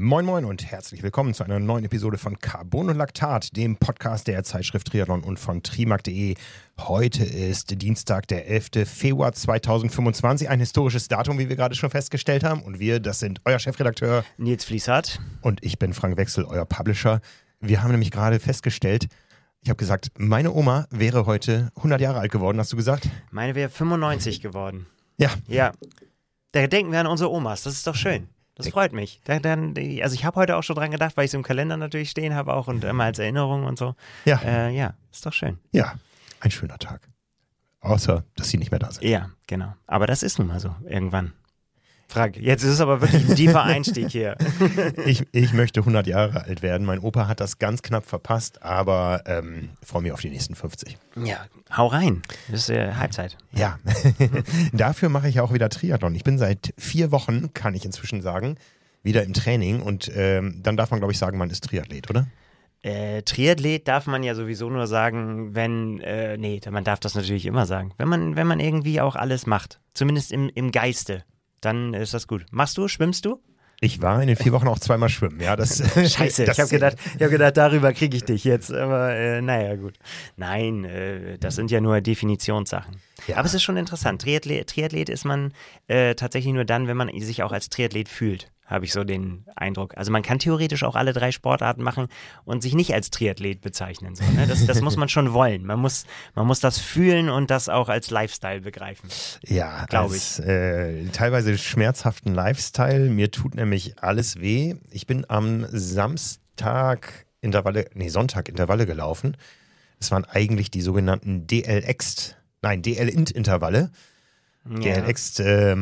Moin Moin und herzlich willkommen zu einer neuen Episode von Carbon und Laktat, dem Podcast der Zeitschrift Triathlon und von trimark.de. Heute ist Dienstag, der 11. Februar 2025, ein historisches Datum, wie wir gerade schon festgestellt haben. Und wir, das sind euer Chefredakteur Nils Fließhardt. Und ich bin Frank Wechsel, euer Publisher. Wir haben nämlich gerade festgestellt, ich habe gesagt, meine Oma wäre heute 100 Jahre alt geworden, hast du gesagt? Meine wäre 95 geworden. Ja. Ja. Da denken wir an unsere Omas, das ist doch schön. Das freut mich. Also ich habe heute auch schon dran gedacht, weil ich es im Kalender natürlich stehen habe auch und immer als Erinnerung und so. Ja. Ja, ist doch schön. Ja, ein schöner Tag. Außer, dass sie nicht mehr da sind. Ja, genau. Aber das ist nun mal so, irgendwann. Frank, jetzt ist es aber wirklich ein tiefer Einstieg hier. Ich möchte 100 Jahre alt werden. Mein Opa hat das ganz knapp verpasst, aber freue mich auf die nächsten 50. Ja, hau rein. Das ist Halbzeit. Ja, dafür mache ich auch wieder Triathlon. Ich bin seit 4 Wochen, kann ich inzwischen sagen, wieder im Training und dann darf man, glaube ich, sagen, man ist Triathlet, oder? Triathlet darf man ja sowieso nur sagen, wenn, man darf das natürlich immer sagen, wenn man irgendwie auch alles macht, zumindest im Geiste. Dann ist das gut. Machst du? Schwimmst du? Ich war in den 4 Wochen auch 2-mal schwimmen, ja. Scheiße, ich hab gedacht, darüber kriege ich dich jetzt, aber naja, gut. Nein, das sind ja nur Definitionssachen. Ja. Aber es ist schon interessant. Triathlet ist man tatsächlich nur dann, wenn man sich auch als Triathlet fühlt, habe ich so den Eindruck. Also man kann theoretisch auch alle 3 Sportarten machen und sich nicht als Triathlet bezeichnen. So, ne? Das muss man schon wollen. Man muss das fühlen und das auch als Lifestyle begreifen. Ja, glaube ich. Teilweise schmerzhaften Lifestyle. Mir tut nämlich alles weh. Ich bin am Sonntag Intervalle gelaufen. Das waren eigentlich die sogenannten DL-Int-Intervalle. Ja. DL-Ext,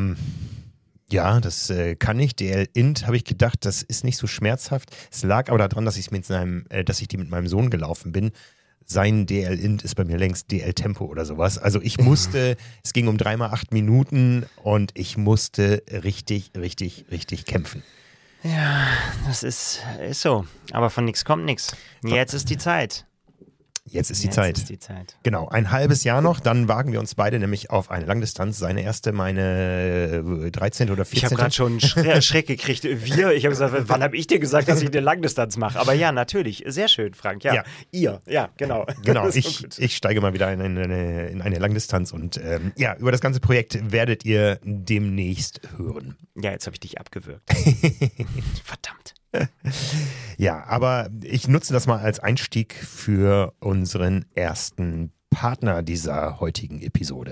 ja, das kann ich. DL-Int habe ich gedacht, das ist nicht so schmerzhaft. Es lag aber daran, dass ich die mit meinem Sohn gelaufen bin. Sein DL-Int ist bei mir längst DL-Tempo oder sowas. Also ich musste, es ging um 3x8 Minuten und ich musste richtig kämpfen. Ja, das ist so. Aber von nichts kommt nichts. Jetzt ist die Zeit. Jetzt ist die Zeit. Genau, ein halbes Jahr noch, dann wagen wir uns beide nämlich auf eine Langdistanz. Seine erste, meine 13. oder 14. Ich habe gerade schon einen Schreck gekriegt. Ich habe gesagt, wann habe ich dir gesagt, dass ich eine Langdistanz mache? Aber ja, natürlich. Sehr schön, Frank. Ja. Ihr. Ja, genau. Genau, ich steige mal wieder in eine Langdistanz und über das ganze Projekt werdet ihr demnächst hören. Ja, jetzt habe ich dich abgewürgt. Verdammt. Ja, aber ich nutze das mal als Einstieg für unseren ersten Partner dieser heutigen Episode.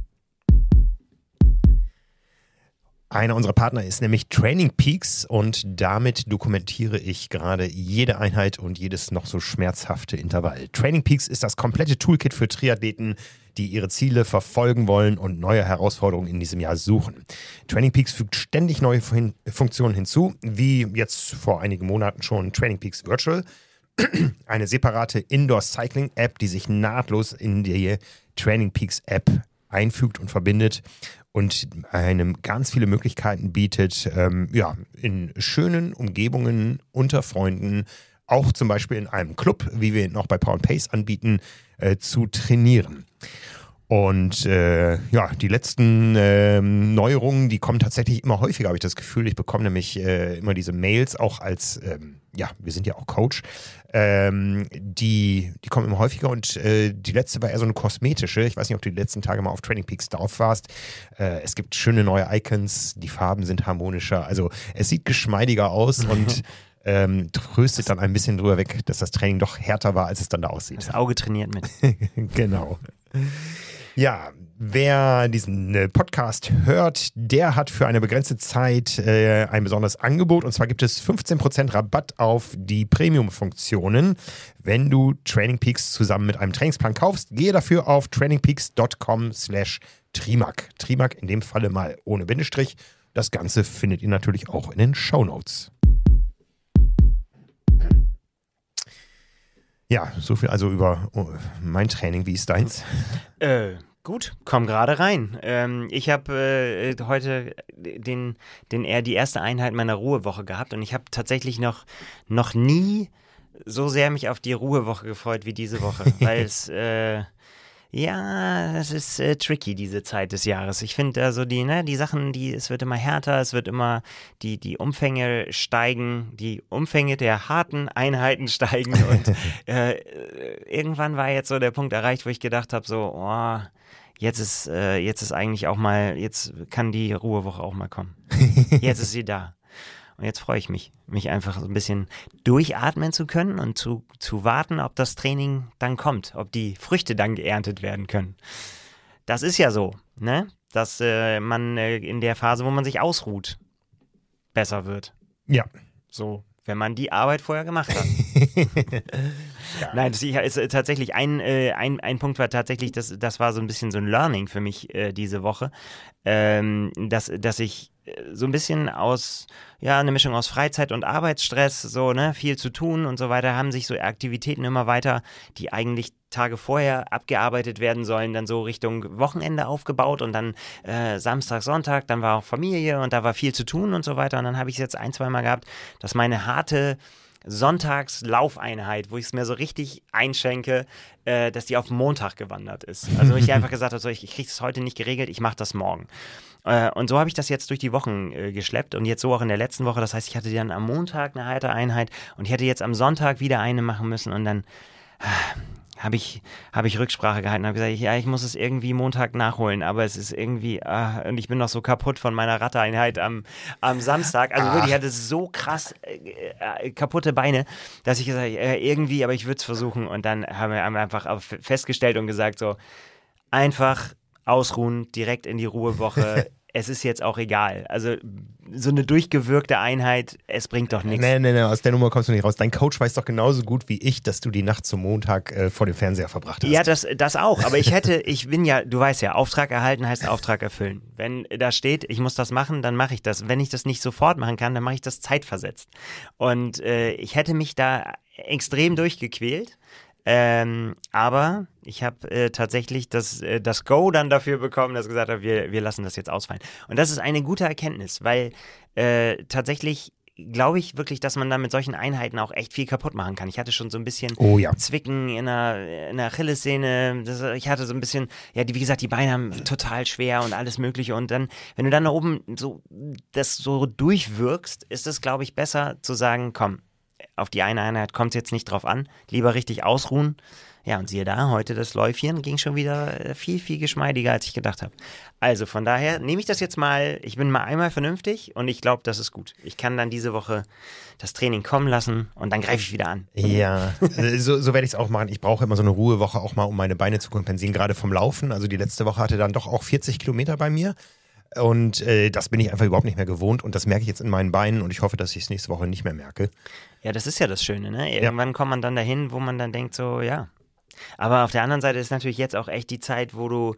Einer unserer Partner ist nämlich Training Peaks und damit dokumentiere ich gerade jede Einheit und jedes noch so schmerzhafte Intervall. Training Peaks ist das komplette Toolkit für Triathleten, die ihre Ziele verfolgen wollen und neue Herausforderungen in diesem Jahr suchen. Training Peaks fügt ständig neue Funktionen hinzu, wie jetzt vor einigen Monaten schon Training Peaks Virtual, eine separate Indoor-Cycling-App, die sich nahtlos in die Training Peaks-App einfügt und verbindet und einem ganz viele Möglichkeiten bietet, in schönen Umgebungen unter Freunden, auch zum Beispiel in einem Club, wie wir ihn noch bei Power & Pace anbieten, zu trainieren. Und die letzten Neuerungen, die kommen tatsächlich immer häufiger, habe ich das Gefühl. Ich bekomme nämlich immer diese Mails, auch als, wir sind ja auch Coach, die kommen immer häufiger und die letzte war eher so eine kosmetische. Ich weiß nicht, ob du die letzten Tage mal auf Training Peaks drauf warst. Es gibt schöne neue Icons, die Farben sind harmonischer. Also es sieht geschmeidiger aus und tröstet dann ein bisschen drüber weg, dass das Training doch härter war, als es dann da aussieht. Das Auge trainiert mit. Genau. Ja, wer diesen Podcast hört, der hat für eine begrenzte Zeit ein besonderes Angebot. Und zwar gibt es 15% Rabatt auf die Premium-Funktionen, wenn du Training Peaks zusammen mit einem Trainingsplan kaufst. Gehe dafür auf trainingpeaks.com/Trimark. Trimark in dem Falle mal ohne Bindestrich. Das Ganze findet ihr natürlich auch in den Shownotes. Ja, so viel also über mein Training. Wie ist deins? Gut, komm gerade rein. Ich habe heute die erste Einheit meiner Ruhewoche gehabt und ich habe tatsächlich noch nie so sehr mich auf die Ruhewoche gefreut wie diese Woche, weil es Ja, das ist tricky, diese Zeit des Jahres. Ich finde also die Sachen, es wird immer härter, es wird immer, die Umfänge steigen, die Umfänge der harten Einheiten steigen und irgendwann war jetzt so der Punkt erreicht, wo ich gedacht habe, so, oh, jetzt ist eigentlich auch mal, jetzt kann die Ruhewoche auch mal kommen. Jetzt ist sie da. Und jetzt freue ich mich einfach so ein bisschen durchatmen zu können und zu warten, ob das Training dann kommt, ob die Früchte dann geerntet werden können. Das ist ja so, ne? Dass man in der Phase, wo man sich ausruht, besser wird. Ja. So, wenn man die Arbeit vorher gemacht hat. Ja. Nein, das ist tatsächlich ein Punkt war tatsächlich, das war so ein bisschen so ein Learning für mich diese Woche, dass ich so ein bisschen eine Mischung aus Freizeit und Arbeitsstress, so, ne, viel zu tun und so weiter, haben sich so Aktivitäten immer weiter, die eigentlich Tage vorher abgearbeitet werden sollen, dann so Richtung Wochenende aufgebaut und dann Samstag, Sonntag, dann war auch Familie und da war viel zu tun und so weiter und dann habe ich es jetzt 1-2 Mal gehabt, dass meine harte Sonntagslaufeinheit, wo ich es mir so richtig einschenke, dass die auf Montag gewandert ist. Also ich einfach gesagt habe, so, ich kriege es heute nicht geregelt, ich mache das morgen. Und so habe ich das jetzt durch die Wochen geschleppt und jetzt so auch in der letzten Woche. Das heißt, ich hatte dann am Montag eine harte Einheit und ich hätte jetzt am Sonntag wieder eine machen müssen und dann habe ich Rücksprache gehalten und habe gesagt, ja, ich muss es irgendwie Montag nachholen, aber es ist irgendwie, und ich bin noch so kaputt von meiner Radeinheit am Samstag. Also wirklich, ich hatte so krass kaputte Beine, dass ich gesagt habe, irgendwie, aber ich würde es versuchen. Und dann haben wir einfach festgestellt und gesagt, so, einfach ausruhen, direkt in die Ruhewoche. Es ist jetzt auch egal. Also so eine durchgewürgte Einheit, es bringt doch nichts. Nee, aus der Nummer kommst du nicht raus. Dein Coach weiß doch genauso gut wie ich, dass du die Nacht zum Montag vor dem Fernseher verbracht hast. Ja, das auch. Aber ich bin ja, du weißt ja, Auftrag erhalten heißt Auftrag erfüllen. Wenn da steht, ich muss das machen, dann mache ich das. Wenn ich das nicht sofort machen kann, dann mache ich das zeitversetzt. Und ich hätte mich da extrem durchgequält. Aber ich habe tatsächlich das Go dann dafür bekommen, dass ich gesagt habe, wir lassen das jetzt ausfallen. Und das ist eine gute Erkenntnis, weil tatsächlich glaube ich wirklich, dass man da mit solchen Einheiten auch echt viel kaputt machen kann. Ich hatte schon so ein bisschen Zwicken in der Achillessehne. Ich hatte so ein bisschen, ja, wie gesagt, die Beine haben total schwer und alles Mögliche. Und dann, wenn du dann da oben das so durchwirkst, ist es, glaube ich, besser zu sagen, komm, auf die eine Einheit kommt es jetzt nicht drauf an, lieber richtig ausruhen. Ja, und siehe da, heute das Läufchen ging schon wieder viel, viel geschmeidiger, als ich gedacht habe. Also von daher nehme ich das jetzt mal, ich bin mal einmal vernünftig und ich glaube, das ist gut. Ich kann dann diese Woche das Training kommen lassen und dann greife ich wieder an. Ja, so werde ich es auch machen. Ich brauche immer so eine Ruhewoche auch mal, um meine Beine zu kompensieren, gerade vom Laufen. Also die letzte Woche hatte dann doch auch 40 Kilometer bei mir. Und das bin ich einfach überhaupt nicht mehr gewohnt und das merke ich jetzt in meinen Beinen und ich hoffe, dass ich es nächste Woche nicht mehr merke. Ja, das ist ja das Schöne, ne? Irgendwann kommt man dann dahin, wo man dann denkt so, ja. Aber auf der anderen Seite ist natürlich jetzt auch echt die Zeit, wo du,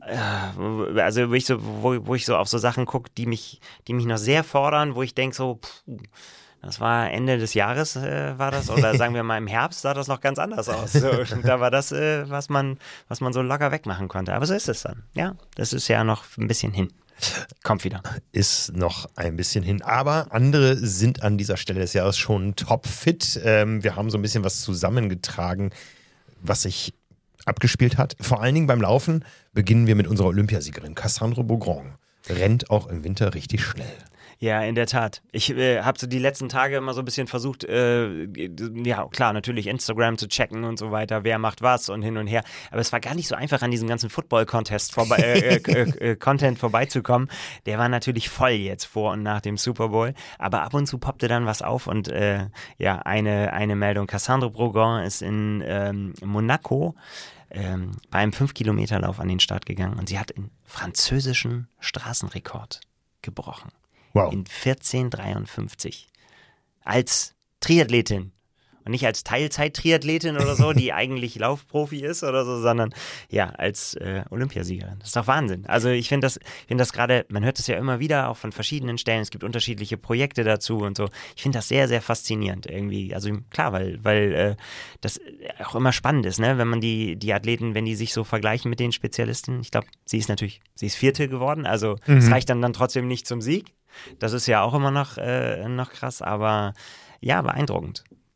wo ich so auf so Sachen gucke, die mich noch sehr fordern, wo ich denke so, das war Ende des Jahres, war das, oder sagen wir mal im Herbst sah das noch ganz anders aus. So, da war das, was man so locker wegmachen konnte. Aber so ist es dann. Ja, das ist ja noch ein bisschen hin. Kommt wieder. Ist noch ein bisschen hin. Aber andere sind an dieser Stelle des Jahres schon topfit. Wir haben so ein bisschen was zusammengetragen, was sich abgespielt hat. Vor allen Dingen beim Laufen beginnen wir mit unserer Olympiasiegerin Cassandre Beaugrand. Rennt auch im Winter richtig schnell. Ja, in der Tat. Ich habe so die letzten Tage immer so ein bisschen versucht, ja klar, natürlich Instagram zu checken und so weiter, wer macht was und hin und her. Aber es war gar nicht so einfach, an diesem ganzen Football-Contest Content vorbeizukommen. Der war natürlich voll jetzt vor und nach dem Super Bowl. Aber ab und zu poppte dann was auf und ja, eine Meldung. Cassandre Beaugrand ist in Monaco bei einem 5-Kilometer-Lauf an den Start gegangen und sie hat einen französischen Straßenrekord gebrochen. Wow. In 14,53. Als Triathletin. Und nicht als Teilzeit-Triathletin oder so, die eigentlich Laufprofi ist oder so, sondern ja, als Olympiasiegerin. Das ist doch Wahnsinn. Also ich finde das gerade, man hört das ja immer wieder, auch von verschiedenen Stellen, es gibt unterschiedliche Projekte dazu und so. Ich finde das sehr, sehr faszinierend irgendwie. Also klar, weil das auch immer spannend ist, ne? Wenn man die Athleten, wenn die sich so vergleichen mit den Spezialisten. Ich glaube, sie ist Vierte geworden, also es reicht dann trotzdem nicht zum Sieg. Das ist ja auch immer noch krass, aber ja, beeindruckend.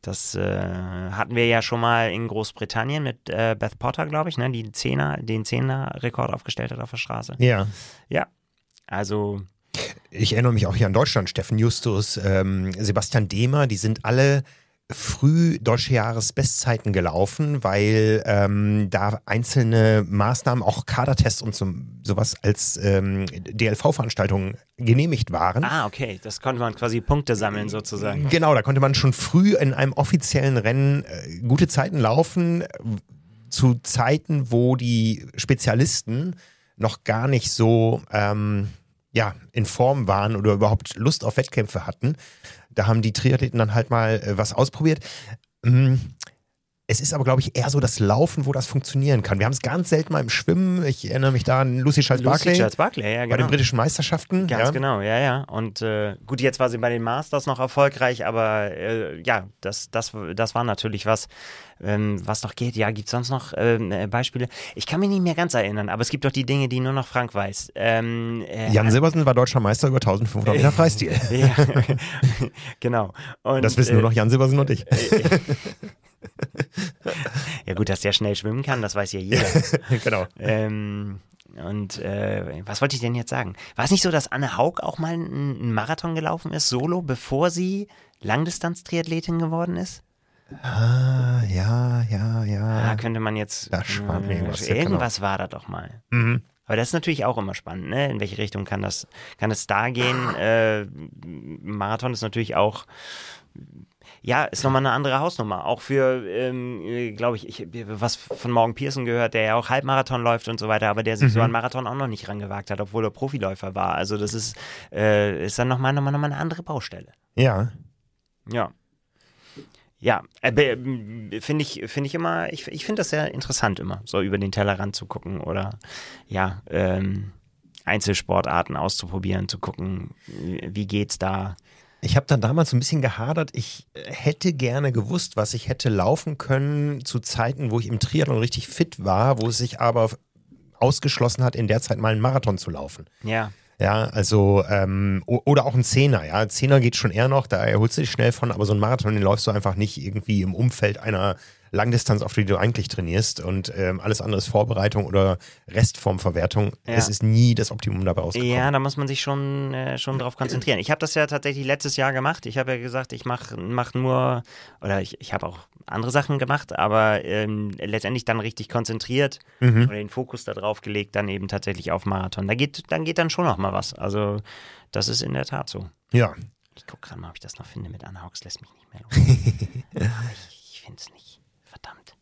Das hatten wir ja schon mal in Großbritannien mit Beth Potter, glaube ich, ne, die den Zehner-Rekord aufgestellt hat auf der Straße. Ja. Ja, also... Ich erinnere mich auch hier an Deutschland, Steffen Justus, Sebastian Dehmer, die sind alle früh deutsche Jahresbestzeiten gelaufen, weil da einzelne Maßnahmen, auch Kadertests und sowas als DLV-Veranstaltungen genehmigt waren. Ah, okay, das konnte man quasi Punkte sammeln sozusagen. Genau, da konnte man schon früh in einem offiziellen Rennen gute Zeiten laufen, zu Zeiten, wo die Spezialisten noch gar nicht so in Form waren oder überhaupt Lust auf Wettkämpfe hatten. Da haben die Triathleten dann halt mal was ausprobiert. Es ist aber, glaube ich, eher so das Laufen, wo das funktionieren kann. Wir haben es ganz selten mal im Schwimmen. Ich erinnere mich da an Lucy Charles-Barclay. Ja, genau. Bei den britischen Meisterschaften. Ganz genau, ja. Und gut, jetzt war sie bei den Masters noch erfolgreich, aber das war natürlich was noch geht. Ja, gibt es sonst noch Beispiele? Ich kann mich nicht mehr ganz erinnern, aber es gibt doch die Dinge, die nur noch Frank weiß. Jan Silbersen war deutscher Meister über 1500 Meter Freistil. Ja, genau. Und, das wissen nur noch Jan Silbersen und ich. Ja gut, dass der schnell schwimmen kann, das weiß ja jeder. Genau. Was wollte ich denn jetzt sagen? War es nicht so, dass Anne Haug auch mal einen Marathon gelaufen ist, solo, bevor sie Langdistanz-Triathletin geworden ist? Ja. Da könnte man jetzt... Da spart mir irgendwas. Irgendwas war da doch mal. Mhm. Aber das ist natürlich auch immer spannend, ne? In welche Richtung kann es da gehen? Marathon ist natürlich auch... Ja, ist nochmal eine andere Hausnummer. Auch für, glaube ich, was von Morgan Pearson gehört, der ja auch Halbmarathon läuft und so weiter, aber der sich so an Marathon auch noch nicht rangewagt hat, obwohl er Profiläufer war. Also das ist dann nochmal eine andere Baustelle. Ja. Ja. Ja, finde ich immer, ich finde das sehr interessant immer, so über den Tellerrand zu gucken oder ja, Einzelsportarten auszuprobieren, zu gucken, wie geht's da. Ich habe dann damals so ein bisschen gehadert. Ich hätte gerne gewusst, was ich hätte laufen können zu Zeiten, wo ich im Triathlon richtig fit war, wo es sich aber ausgeschlossen hat, in der Zeit mal einen Marathon zu laufen. Ja. Ja, also, oder auch ein Zehner, ja. Ein Zehner geht schon eher noch, da erholst du dich schnell von, aber so ein Marathon, den läufst du einfach nicht irgendwie im Umfeld einer Langdistanz, auf die du eigentlich trainierst und alles andere ist Vorbereitung oder Restformverwertung. Ja. Es ist nie das Optimum dabei rausgekommen. Ja, da muss man sich schon drauf konzentrieren. Ich habe das ja tatsächlich letztes Jahr gemacht. Ich habe ja gesagt, ich mach nur, oder ich habe auch andere Sachen gemacht, aber letztendlich dann richtig konzentriert oder den Fokus da drauf gelegt, dann eben tatsächlich auf Marathon. Dann geht dann schon noch mal was. Also das ist in der Tat so. Ja. Ich gucke gerade mal, ob ich das noch finde mit Anne Haugs, lässt mich nicht mehr los. Aber ich finde es nicht. Verdammt.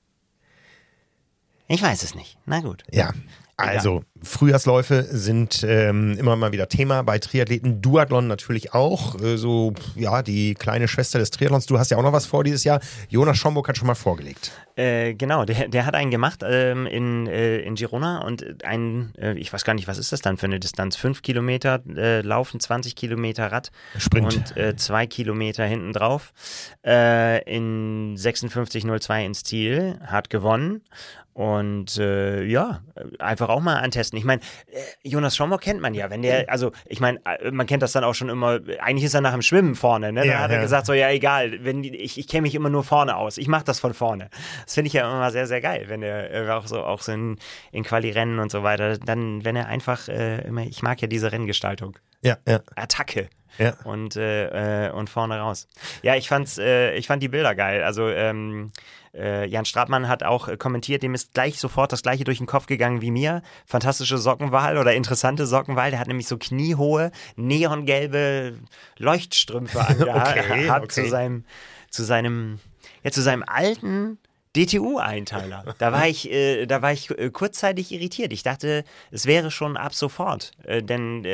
Ich weiß es nicht. Na gut. Ja. Also, Frühjahrsläufe sind immer mal wieder Thema bei Triathleten. Duathlon natürlich auch. Die kleine Schwester des Triathlons. Du hast ja auch noch was vor dieses Jahr. Jonas Schomburg hat schon mal vorgelegt. Genau, der hat einen gemacht in Girona und ich weiß gar nicht, was ist das dann für eine Distanz? 5 Kilometer laufen, 20 Kilometer Rad. Sprint. Und 2 Kilometer hinten drauf. In 56,02 ins Ziel, hat gewonnen. Und einfach auch mal antesten. Ich meine, Jonas Schomburg kennt man ja, man kennt das dann auch schon immer, eigentlich ist er nach dem Schwimmen vorne, ne? Da hat er gesagt, so ja egal, ich kenne mich immer nur vorne aus, ich mache das von vorne. Das finde ich ja immer sehr, sehr geil, wenn er auch so in Quali-Rennen und so weiter, dann, wenn er einfach ich mag ja diese Renngestaltung. Ja. Attacke. Ja. Und vorne raus. Ja, ich fand die Bilder geil. Also Jan Stratmann hat auch kommentiert, dem ist gleich sofort das Gleiche durch den Kopf gegangen wie mir. Fantastische Sockenwahl oder interessante Sockenwahl. Der hat nämlich so kniehohe, neongelbe Leuchtstrümpfe angehabt zu seinem alten DTU-Einteiler. Da war ich kurzzeitig irritiert. Ich dachte, es wäre schon ab sofort. Denn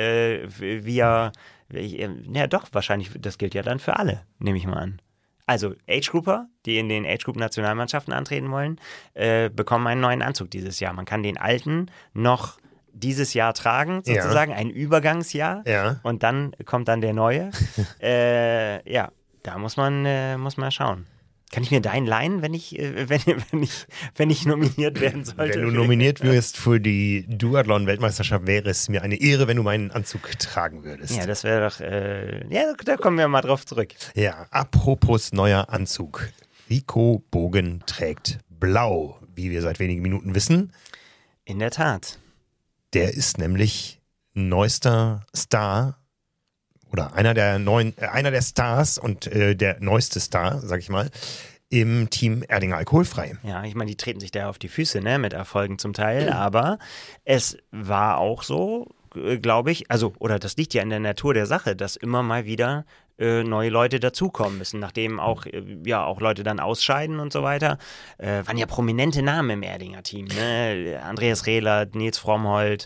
wahrscheinlich, das gilt ja dann für alle, nehme ich mal an. Also Age-Grouper, die in den Age-Group-Nationalmannschaften antreten wollen, bekommen einen neuen Anzug dieses Jahr. Man kann den alten noch dieses Jahr tragen, sozusagen, ein Übergangsjahr. Ja. Und dann kommt dann der neue. Da muss man schauen. Kann ich mir deinen leihen, wenn ich nominiert werden sollte? Wenn du nominiert wirst für die Duathlon-Weltmeisterschaft, wäre es mir eine Ehre, wenn du meinen Anzug tragen würdest. Ja, das wäre doch, da kommen wir mal drauf zurück. Ja, apropos neuer Anzug. Rico Bogen trägt blau, wie wir seit wenigen Minuten wissen. In der Tat. Der ist nämlich neuester Star oder einer der Stars und der neueste Star, sag ich mal, im Team Erdinger Alkoholfrei. Ja, ich meine, die treten sich da auf die Füße, ne, mit Erfolgen zum Teil, aber es war auch so, glaube ich, oder das liegt ja in der Natur der Sache, dass immer mal wieder neue Leute dazukommen müssen, nachdem auch Leute dann ausscheiden und so weiter. Waren ja prominente Namen im Erdinger Team, ne? Andreas Rehler, Nils Frommholt,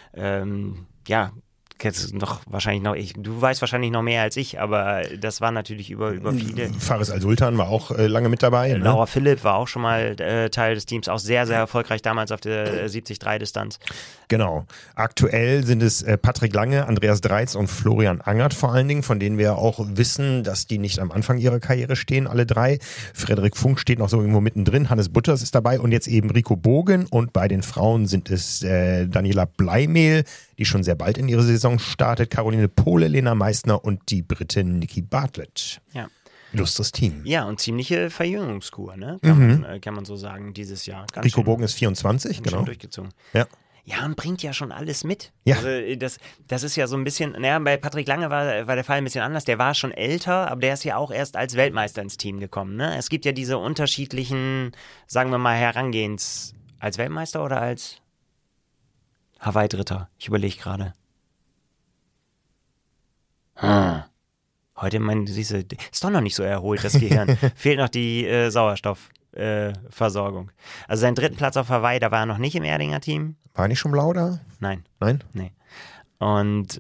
du weißt wahrscheinlich noch mehr als ich, aber das war natürlich über viele. Faris Al-Sultan war auch lange mit dabei. Ne? Laura Philipp war auch schon mal Teil des Teams, auch sehr, sehr erfolgreich damals auf der 73-Distanz. Genau. Aktuell sind es Patrick Lange, Andreas Dreiz und Florian Angert vor allen Dingen, von denen wir auch wissen, dass die nicht am Anfang ihrer Karriere stehen, alle drei. Frederik Funk steht noch so irgendwo mittendrin, Hannes Butters ist dabei und jetzt eben Rico Bogen und bei den Frauen sind es Daniela Bleimehl, die schon sehr bald in ihre Saison startet, Caroline Pohle, Lena Meissner und die Britin Nikki Bartlett. Ja. Illustres Team. Ja, und ziemliche Verjüngungskur, ne? Kann man so sagen, dieses Jahr. Rico Bogen ist 24, genau. Schon durchgezogen. Ja. Ja, und bringt ja schon alles mit. Ja. Also das ist ja so ein bisschen, bei Patrick Lange war der Fall ein bisschen anders. Der war schon älter, aber der ist ja auch erst als Weltmeister ins Team gekommen. Ne? Es gibt ja diese unterschiedlichen, sagen wir mal, Herangehens. Als Weltmeister oder als Hawaii-Dritter? Ich überlege gerade. Heute, siehst du, ist doch noch nicht so erholt, das Gehirn. Fehlt noch die Sauerstoffversorgung. Also seinen dritten Platz auf Hawaii, da war er noch nicht im Erdinger Team. War er nicht schon blau da? Nein. Nein? Nee. Und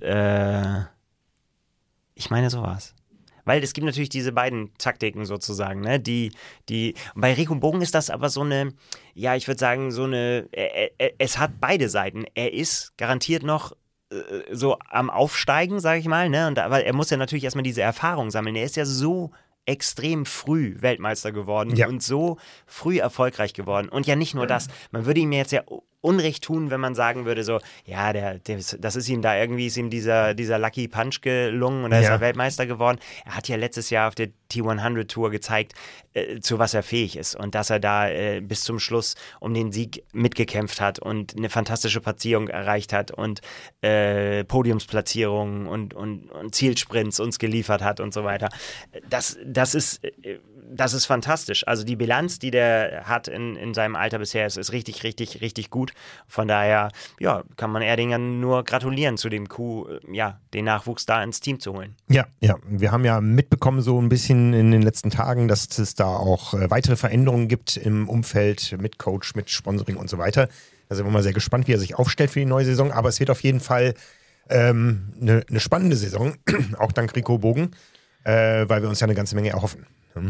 ich meine, so war's. Weil es gibt natürlich diese beiden Taktiken sozusagen, ne? Bei Rico Bogen ist das aber so eine, ja, ich würde sagen, es hat beide Seiten. Er ist garantiert noch so am Aufsteigen, sage ich mal, ne? Aber er muss ja natürlich erstmal diese Erfahrung sammeln. Er ist ja so extrem früh Weltmeister geworden und so früh erfolgreich geworden. Und ja nicht nur das, man würde ihm jetzt ja Unrecht tun, wenn man sagen würde so, ja, das ist ihm da irgendwie, ist ihm dieser Lucky Punch gelungen und er ist er Weltmeister geworden. Er hat ja letztes Jahr auf der T100 Tour gezeigt, zu was er fähig ist und dass er da bis zum Schluss um den Sieg mitgekämpft hat und eine fantastische Platzierung erreicht hat und Podiumsplatzierungen und Zielsprints uns geliefert hat und so weiter. Das ist fantastisch. Also die Bilanz, die der hat in seinem Alter bisher, ist richtig, richtig, richtig gut. Von daher, ja, kann man Erdinger nur gratulieren zu dem Coup, den Nachwuchs da ins Team zu holen. Ja. Wir haben ja mitbekommen so ein bisschen in den letzten Tagen, dass es da auch weitere Veränderungen gibt im Umfeld mit Coach, mit Sponsoring und so weiter. Da sind wir mal sehr gespannt, wie er sich aufstellt für die neue Saison. Aber es wird auf jeden Fall eine spannende Saison, auch dank Rico Bogen, weil wir uns ja eine ganze Menge erhoffen.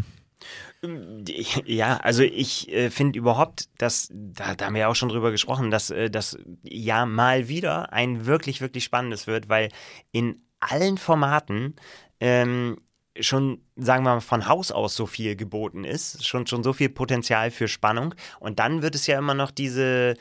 Ja, also ich finde überhaupt, dass, da haben wir ja auch schon drüber gesprochen, dass das Jahr mal wieder ein wirklich, wirklich spannendes wird, weil in allen Formaten schon, sagen wir mal, von Haus aus so viel geboten ist, schon so viel Potenzial für Spannung und dann wird es ja immer noch diese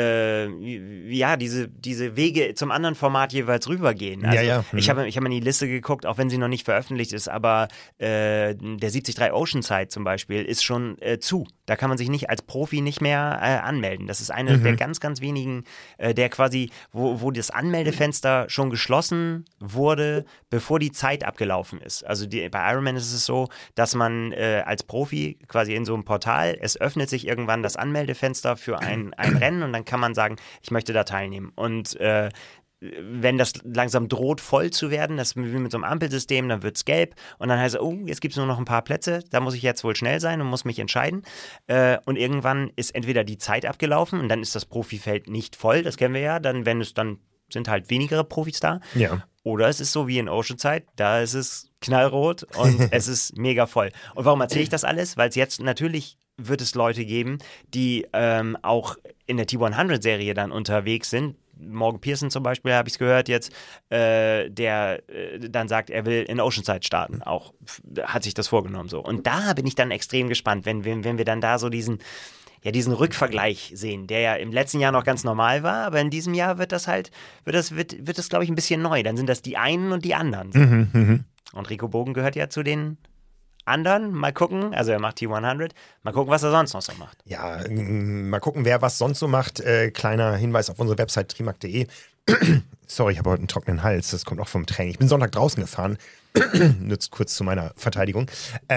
Wege zum anderen Format jeweils rübergehen. Also ich habe in die Liste geguckt, auch wenn sie noch nicht veröffentlicht ist, aber der 73 Oceanside zum Beispiel ist schon zu. Da kann man sich nicht als Profi nicht mehr anmelden. Das ist eine der ganz, ganz wenigen, der quasi, wo das Anmeldefenster schon geschlossen wurde, bevor die Zeit abgelaufen ist. Also bei Ironman ist es so, dass man als Profi quasi in so einem Portal, es öffnet sich irgendwann das Anmeldefenster für ein Rennen und dann kann man sagen, ich möchte da teilnehmen. Und wenn das langsam droht, voll zu werden, das ist wie mit so einem Ampelsystem, dann wird es gelb und dann heißt es, oh, jetzt gibt es nur noch ein paar Plätze, da muss ich jetzt wohl schnell sein und muss mich entscheiden. Und irgendwann ist entweder die Zeit abgelaufen und dann ist das Profifeld nicht voll, das kennen wir ja, dann sind halt weniger Profis da. Ja. Oder es ist so wie in Oceanside, da ist es knallrot und es ist mega voll. Und warum erzähle ich das alles? Weil es jetzt natürlich wird es Leute geben, die auch in der T100-Serie dann unterwegs sind, Morgan Pearson zum Beispiel, habe ich es gehört jetzt, der dann sagt, er will in Oceanside starten, auch hat sich das vorgenommen so. Und da bin ich dann extrem gespannt, wenn wir dann da so diesen Rückvergleich sehen, der ja im letzten Jahr noch ganz normal war, aber in diesem Jahr wird das, glaube ich, ein bisschen neu. Dann sind das die einen und die anderen. So. Und Rico Bogen gehört ja zu den anderen. Mal gucken, also er macht T100, mal gucken, was er sonst noch so macht. Ja, mal gucken, wer was sonst so macht. Kleiner Hinweis auf unsere Website trimark.de. Sorry, ich habe heute einen trockenen Hals, das kommt auch vom Training. Ich bin Sonntag draußen gefahren, nützt kurz zu meiner Verteidigung.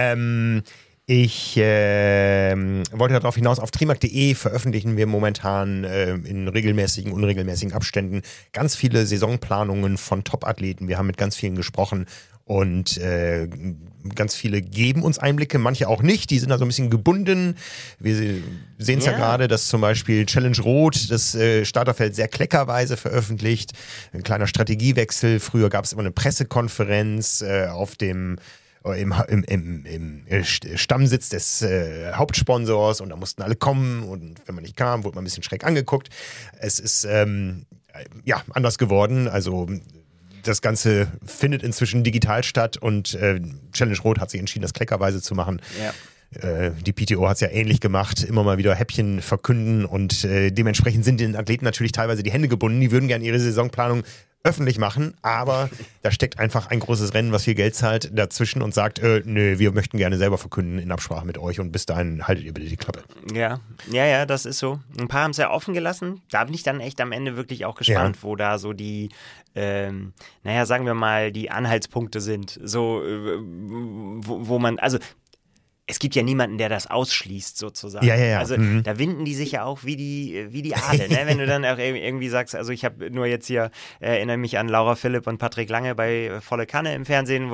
Ich wollte darauf hinaus, auf trimark.de veröffentlichen wir momentan in regelmäßigen, unregelmäßigen Abständen ganz viele Saisonplanungen von Top-Athleten. Wir haben mit ganz vielen gesprochen und ganz viele geben uns Einblicke, manche auch nicht, die sind da so ein bisschen gebunden. Wir sehen es ja gerade, dass zum Beispiel Challenge Rot das Starterfeld sehr kleckerweise veröffentlicht. Ein kleiner Strategiewechsel. Früher gab es immer eine Pressekonferenz auf dem im Stammsitz des Hauptsponsors und da mussten alle kommen und wenn man nicht kam, wurde man ein bisschen schräg angeguckt. Es ist anders geworden, also das Ganze findet inzwischen digital statt und Challenge Rot hat sich entschieden, das kleckerweise zu machen. Ja. Die PTO hat es ja ähnlich gemacht, immer mal wieder Häppchen verkünden und dementsprechend sind den Athleten natürlich teilweise die Hände gebunden, die würden gerne ihre Saisonplanung öffentlich machen, aber da steckt einfach ein großes Rennen, was viel Geld zahlt, dazwischen und sagt, nö, wir möchten gerne selber verkünden in Absprache mit euch und bis dahin haltet ihr bitte die Klappe. Ja, das ist so. Ein paar haben es ja offen gelassen, da bin ich dann echt am Ende wirklich auch gespannt, wo da so die, sagen wir mal, die Anhaltspunkte sind, so, wo man, also es gibt ja niemanden, der das ausschließt, sozusagen. Ja. Also da winden die sich ja auch wie die Aale, ne? Wenn du dann auch irgendwie sagst, also ich habe nur jetzt hier, erinnere mich an Laura Philipp und Patrick Lange bei Volle Kanne im Fernsehen,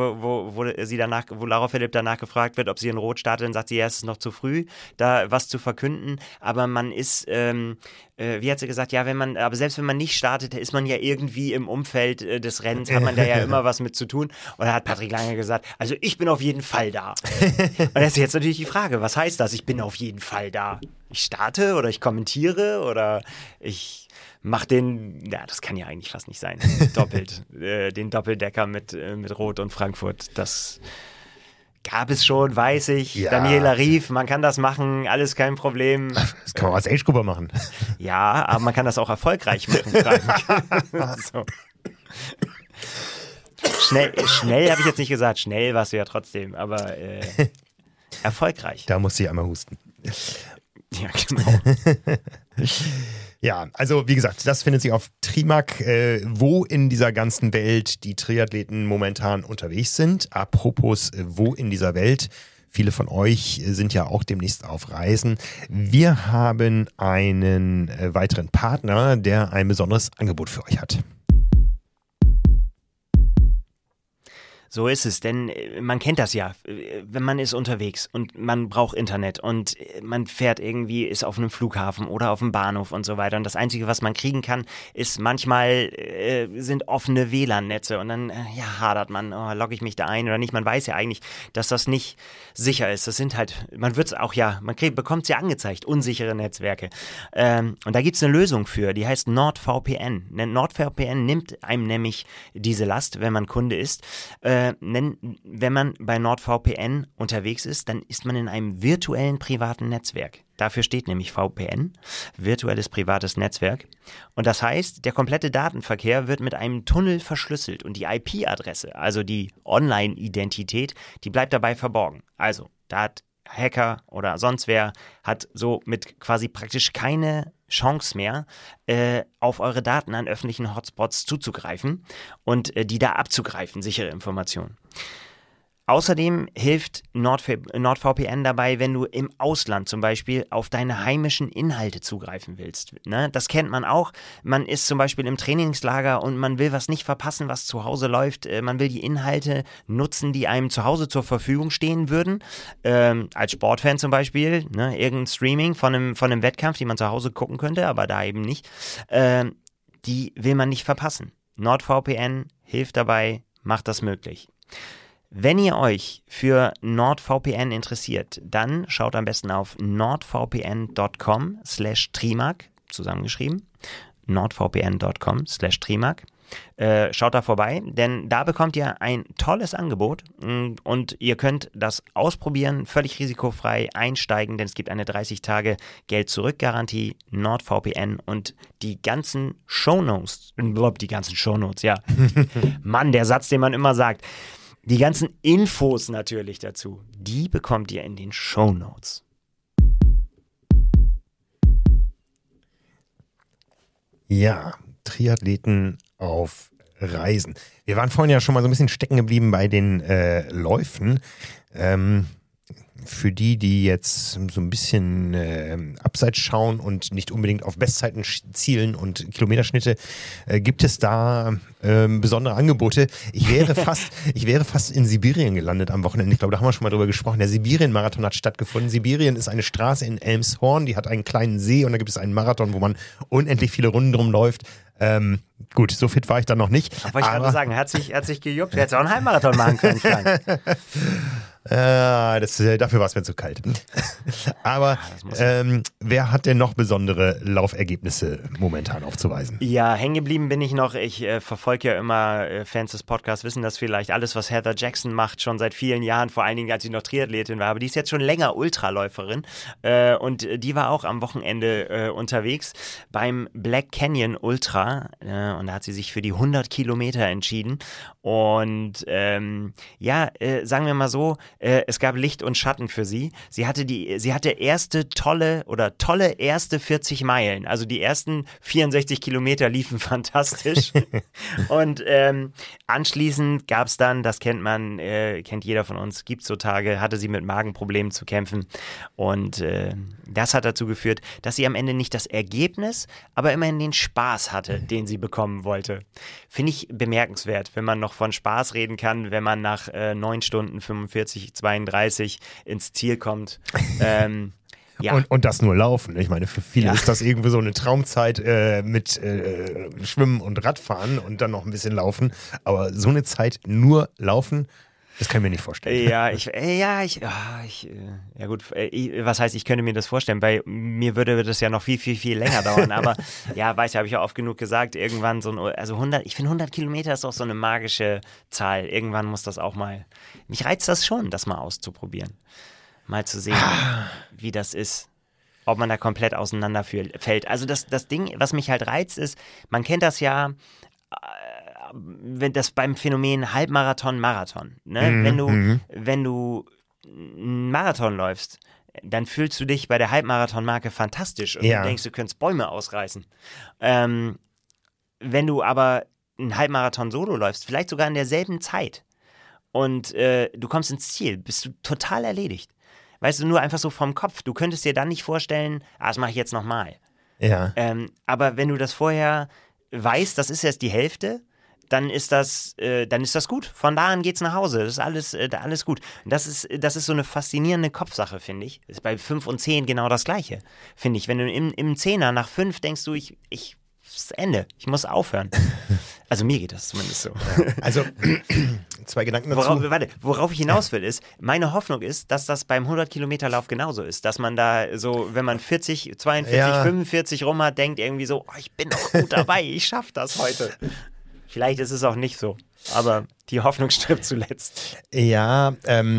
wo Laura Philipp danach gefragt wird, ob sie in Rot startet, dann sagt sie, ja, es ist noch zu früh, da was zu verkünden, aber man ist, wie hat sie gesagt, ja, aber selbst wenn man nicht startet, ist man ja irgendwie im Umfeld des Rennens, hat man da ja immer was mit zu tun. Und da hat Patrick Lange gesagt, also ich bin auf jeden Fall da. Und das ist jetzt natürlich die Frage, was heißt das? Ich bin auf jeden Fall da. Ich starte oder ich kommentiere oder ich mache das kann ja eigentlich fast nicht sein. Den Doppeldecker mit Rot und Frankfurt, das gab es schon, weiß ich. Ja. Daniela Rief, man kann das machen, alles kein Problem. Das kann man als Age-Grupper machen. Ja, aber man kann das auch erfolgreich machen, Frank. So. Schnell habe ich jetzt nicht gesagt, schnell warst du ja trotzdem, aber erfolgreich. Da musste ich einmal husten. Ja, genau. Ja, also wie gesagt, das findet sich auf Trimark, wo in dieser ganzen Welt die Triathleten momentan unterwegs sind. Apropos, wo in dieser Welt. Viele von euch sind ja auch demnächst auf Reisen. Wir haben einen weiteren Partner, der ein besonderes Angebot für euch hat. So ist es, denn man kennt das ja, wenn man ist unterwegs und man braucht Internet und man fährt irgendwie, ist auf einem Flughafen oder auf dem Bahnhof und so weiter und das Einzige, was man kriegen kann, ist manchmal sind offene WLAN-Netze und dann hadert man, logge ich mich da ein oder nicht, man weiß ja eigentlich, dass das nicht sicher ist, das sind halt, man bekommt es ja angezeigt, unsichere Netzwerke und da gibt es eine Lösung für, die heißt NordVPN. NordVPN nimmt einem nämlich diese Last, wenn man Kunde ist, wenn man bei NordVPN unterwegs ist, dann ist man in einem virtuellen privaten Netzwerk. Dafür steht nämlich VPN, virtuelles privates Netzwerk. Und das heißt, der komplette Datenverkehr wird mit einem Tunnel verschlüsselt und die IP-Adresse, also die Online-Identität, die bleibt dabei verborgen. Also, da hat Hacker oder sonst wer hat so mit quasi praktisch keine Chance mehr, auf eure Daten an öffentlichen Hotspots zuzugreifen und die da abzugreifen, sichere Informationen. Außerdem hilft NordVPN dabei, wenn du im Ausland zum Beispiel auf deine heimischen Inhalte zugreifen willst. Ne? Das kennt man auch. Man ist zum Beispiel im Trainingslager und man will was nicht verpassen, was zu Hause läuft. Man will die Inhalte nutzen, die einem zu Hause zur Verfügung stehen würden. Als Sportfan zum Beispiel, ne? Irgendein Streaming von einem Wettkampf, die man zu Hause gucken könnte, aber da eben nicht. Die will man nicht verpassen. NordVPN hilft dabei, macht das möglich. Wenn ihr euch für NordVPN interessiert, dann schaut am besten auf nordvpn.com/Trimark, zusammengeschrieben, nordvpn.com/Trimark. Schaut da vorbei, denn da bekommt ihr ein tolles Angebot und ihr könnt das ausprobieren, völlig risikofrei einsteigen, denn es gibt eine 30-Tage-Geld-Zurück-Garantie, NordVPN und die ganzen Shownotes, ja. Mann, der Satz, den man immer sagt. Die ganzen Infos natürlich dazu, die bekommt ihr in den Shownotes. Ja, Triathleten auf Reisen. Wir waren vorhin ja schon mal so ein bisschen stecken geblieben bei den Läufen. Für die jetzt so ein bisschen abseits schauen und nicht unbedingt auf Bestzeiten zielen und Kilometerschnitte, gibt es da besondere Angebote. Ich wäre fast in Sibirien gelandet am Wochenende. Ich glaube, da haben wir schon mal drüber gesprochen. Der Sibirien-Marathon hat stattgefunden. Sibirien ist eine Straße in Elmshorn, die hat einen kleinen See und da gibt es einen Marathon, wo man unendlich viele Runden drum läuft. Gut, so fit war ich dann noch nicht. Aber ich gerade sagen, hat sich gejuckt. Du hättest auch einen Halbmarathon machen können, Frank. Dafür war es mir zu kalt. Aber wer hat denn noch besondere Laufergebnisse momentan aufzuweisen? Ja, hängen geblieben bin ich noch. Ich verfolge ja immer, Fans des Podcasts wissen das vielleicht, alles, was Heather Jackson macht, schon seit vielen Jahren, vor allen Dingen, als sie noch Triathletin war. Aber die ist jetzt schon länger Ultraläuferin und die war auch am Wochenende unterwegs beim Black Canyon Ultra und da hat sie sich für die 100 Kilometer entschieden. Und sagen wir mal so, es gab Licht und Schatten für sie. Sie hatte tolle erste 40 Meilen. Also die ersten 64 Kilometer liefen fantastisch. Und anschließend gab es dann, das kennt jeder von uns, gibt so Tage, hatte sie mit Magenproblemen zu kämpfen. Und das hat dazu geführt, dass sie am Ende nicht das Ergebnis, aber immerhin den Spaß hatte, den sie bekommen wollte. Finde ich bemerkenswert, wenn man noch von Spaß reden kann, wenn man nach 9 Stunden 45, 32 ins Ziel kommt. Ja. Und das nur laufen. Ich meine, für viele ist das irgendwie so eine Traumzeit mit Schwimmen und Radfahren und dann noch ein bisschen laufen. Aber so eine Zeit nur laufen, das kann ich mir nicht vorstellen. Was heißt, ich könnte mir das vorstellen? Bei mir würde das ja noch viel, viel, viel länger dauern. Aber ja, habe ich ja oft genug gesagt, irgendwann ich finde 100 Kilometer ist auch so eine magische Zahl. Irgendwann muss das auch mal, mich reizt das schon, das mal auszuprobieren. Mal zu sehen, wie das ist. Ob man da komplett auseinanderfällt. Also das Ding, was mich halt reizt, ist, man kennt das ja, wenn das beim Phänomen Halbmarathon, Marathon. Ne? Wenn du einen Marathon läufst, dann fühlst du dich bei der Halbmarathon-Marke fantastisch und du denkst, du könntest Bäume ausreißen. Wenn du aber einen Halbmarathon solo läufst, vielleicht sogar in derselben Zeit und du kommst ins Ziel, bist du total erledigt. Weißt du, nur einfach so vom Kopf. Du könntest dir dann nicht vorstellen, das mache ich jetzt nochmal. Ja. Aber wenn du das vorher weißt, das ist jetzt die Hälfte, dann ist das gut. Von da an geht's nach Hause. Das ist alles gut. Und das ist so eine faszinierende Kopfsache, finde ich. Ist bei 5 und 10 genau das Gleiche, finde ich. Wenn du im Zehner nach 5 denkst du, das Ende. Ich muss aufhören. Also mir geht das zumindest so. Also 2 Gedanken dazu. Worauf ich hinaus will ist, meine Hoffnung ist, dass das beim 100-Kilometer-Lauf genauso ist. Dass man da so, wenn man 40, 42, 45 rum hat, denkt irgendwie so, ich bin doch gut dabei, ich schaffe das heute. Vielleicht ist es auch nicht so, aber die Hoffnung stirbt zuletzt. Ja,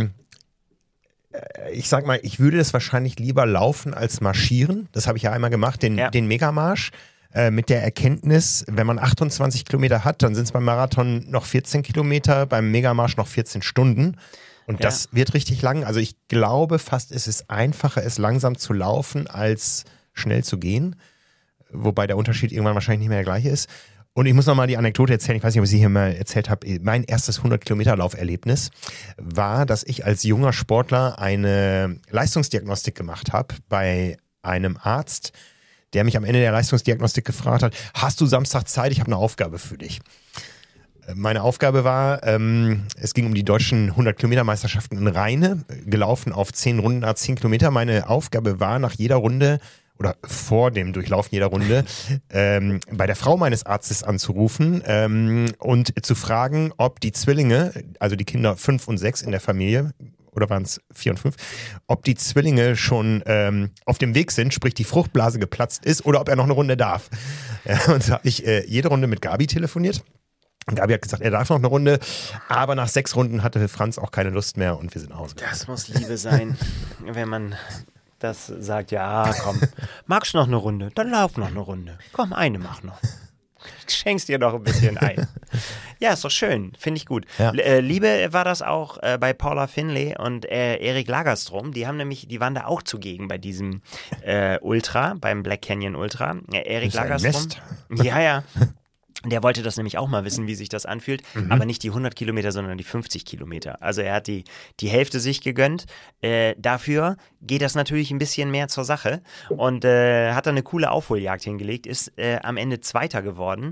ich sag mal, ich würde es wahrscheinlich lieber laufen als marschieren. Das habe ich ja einmal gemacht, den Megamarsch. Mit der Erkenntnis, wenn man 28 Kilometer hat, dann sind es beim Marathon noch 14 Kilometer, beim Megamarsch noch 14 Stunden. Und das wird richtig lang. Also ich glaube fast, es ist einfacher, es langsam zu laufen, als schnell zu gehen. Wobei der Unterschied irgendwann wahrscheinlich nicht mehr der gleiche ist. Und ich muss nochmal die Anekdote erzählen, ich weiß nicht, ob ich sie hier mal erzählt habe. Mein erstes 100-Kilometer-Lauferlebnis war, dass ich als junger Sportler eine Leistungsdiagnostik gemacht habe bei einem Arzt, der mich am Ende der Leistungsdiagnostik gefragt hat, hast du Samstag Zeit? Ich habe eine Aufgabe für dich. Meine Aufgabe war, es ging um die deutschen 100-Kilometer-Meisterschaften in Rheine, gelaufen auf 10 Runden, 10 Kilometer. Meine Aufgabe war, nach jeder Runde oder vor dem Durchlaufen jeder Runde bei der Frau meines Arztes anzurufen und zu fragen, ob die Zwillinge, also die Kinder 5 und 6 in der Familie, oder waren es 4 und 5, ob die Zwillinge schon auf dem Weg sind, sprich die Fruchtblase geplatzt ist oder ob er noch eine Runde darf. Ja, und so habe ich jede Runde mit Gabi telefoniert. Und Gabi hat gesagt, er darf noch eine Runde, aber nach 6 Runden hatte Franz auch keine Lust mehr und wir sind nach Hause gegangen. Das muss Liebe sein, wenn man das sagt, ja, komm, magst du noch eine Runde? Dann lauf noch eine Runde. Komm, eine mach noch. Schenkst dir noch ein bisschen ein. Ja, ist doch schön, finde ich gut. Ja. Liebe war das auch bei Paula Finlay und Erik Lagerstrom. Die waren da auch zugegen bei diesem Ultra, beim Black Canyon Ultra. Erik Lagerstrom. Ja. Der wollte das nämlich auch mal wissen, wie sich das anfühlt, aber nicht die 100 Kilometer, sondern die 50 Kilometer. Also er hat die Hälfte sich gegönnt. Dafür geht das natürlich ein bisschen mehr zur Sache und hat dann eine coole Aufholjagd hingelegt, ist am Ende Zweiter geworden,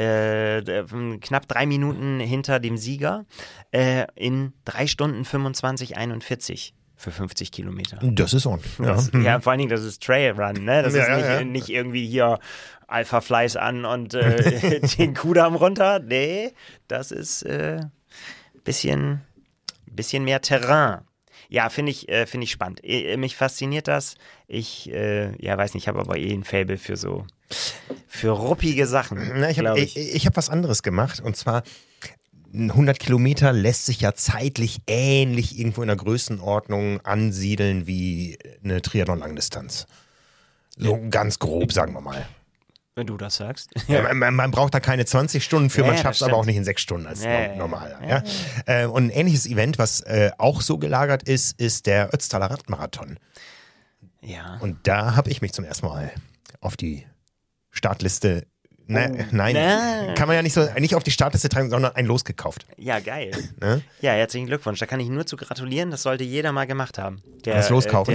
knapp 3 Minuten hinter dem Sieger, in 3 Stunden 25:41. Für 50 Kilometer. Das ist ordentlich. Ja, vor allen Dingen, das ist Trailrun, ne? Das ist nicht irgendwie hier Alpha Fleiß an und den Kudamm runter. Nee, das ist bisschen mehr Terrain. Ja, finde ich spannend. Mich fasziniert das. Ich weiß nicht, ich habe aber ein Faible für ruppige Sachen. Na, ich habe was anderes gemacht und zwar 100 Kilometer lässt sich ja zeitlich ähnlich irgendwo in der Größenordnung ansiedeln wie eine Triathlon-Langdistanz. So ganz grob, sagen wir mal. Wenn du das sagst. Ja. Man braucht da keine 20 Stunden für, man schafft es aber auch nicht in 6 Stunden als normal. Ja. Und ein ähnliches Event, was auch so gelagert ist, ist der Ötztaler Radmarathon. Ja. Und da habe ich mich zum ersten Mal auf die Startliste Nein, kann man ja nicht auf die Startliste tragen, sondern ein Los gekauft. Ja, geil. Ne? Ja, herzlichen Glückwunsch. Da kann ich nur zu gratulieren. Das sollte jeder mal gemacht haben. Das Los kaufen?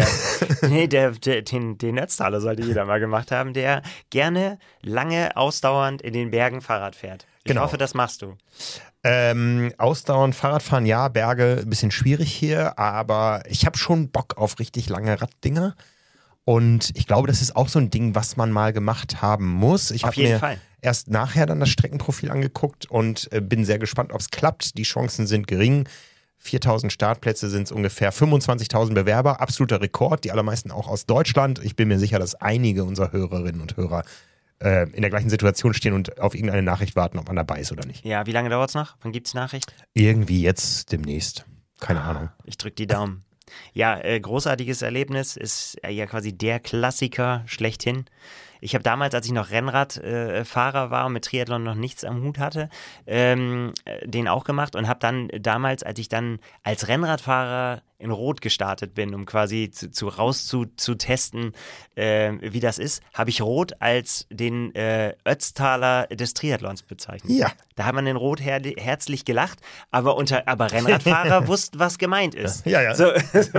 Den Ötztaler sollte jeder mal gemacht haben, der gerne lange ausdauernd in den Bergen Fahrrad fährt. Ich hoffe, das machst du. Ausdauernd Fahrradfahren, ja, Berge, ein bisschen schwierig hier, aber ich habe schon Bock auf richtig lange Raddinger. Und ich glaube, das ist auch so ein Ding, was man mal gemacht haben muss. Ich habe mir erst nachher dann das Streckenprofil angeguckt und bin sehr gespannt, ob es klappt. Die Chancen sind gering. 4.000 Startplätze sind es ungefähr, 25.000 Bewerber, absoluter Rekord, die allermeisten auch aus Deutschland. Ich bin mir sicher, dass einige unserer Hörerinnen und Hörer in der gleichen Situation stehen und auf irgendeine Nachricht warten, ob man dabei ist oder nicht. Ja, wie lange dauert es noch? Wann gibt es Nachricht? Irgendwie jetzt demnächst. Keine Ahnung. Ich drücke die Daumen. Ja, großartiges Erlebnis, ist ja quasi der Klassiker schlechthin. Ich habe damals, als ich noch Rennradfahrer war und mit Triathlon noch nichts am Hut hatte, den auch gemacht und habe dann damals, als ich dann als Rennradfahrer in Rot gestartet bin, um quasi zu testen, wie das ist, habe ich Rot als den Ötztaler des Triathlons bezeichnet. Ja. Da hat man in Rot herzlich gelacht, aber Rennradfahrer wussten, was gemeint ist. Ja. So,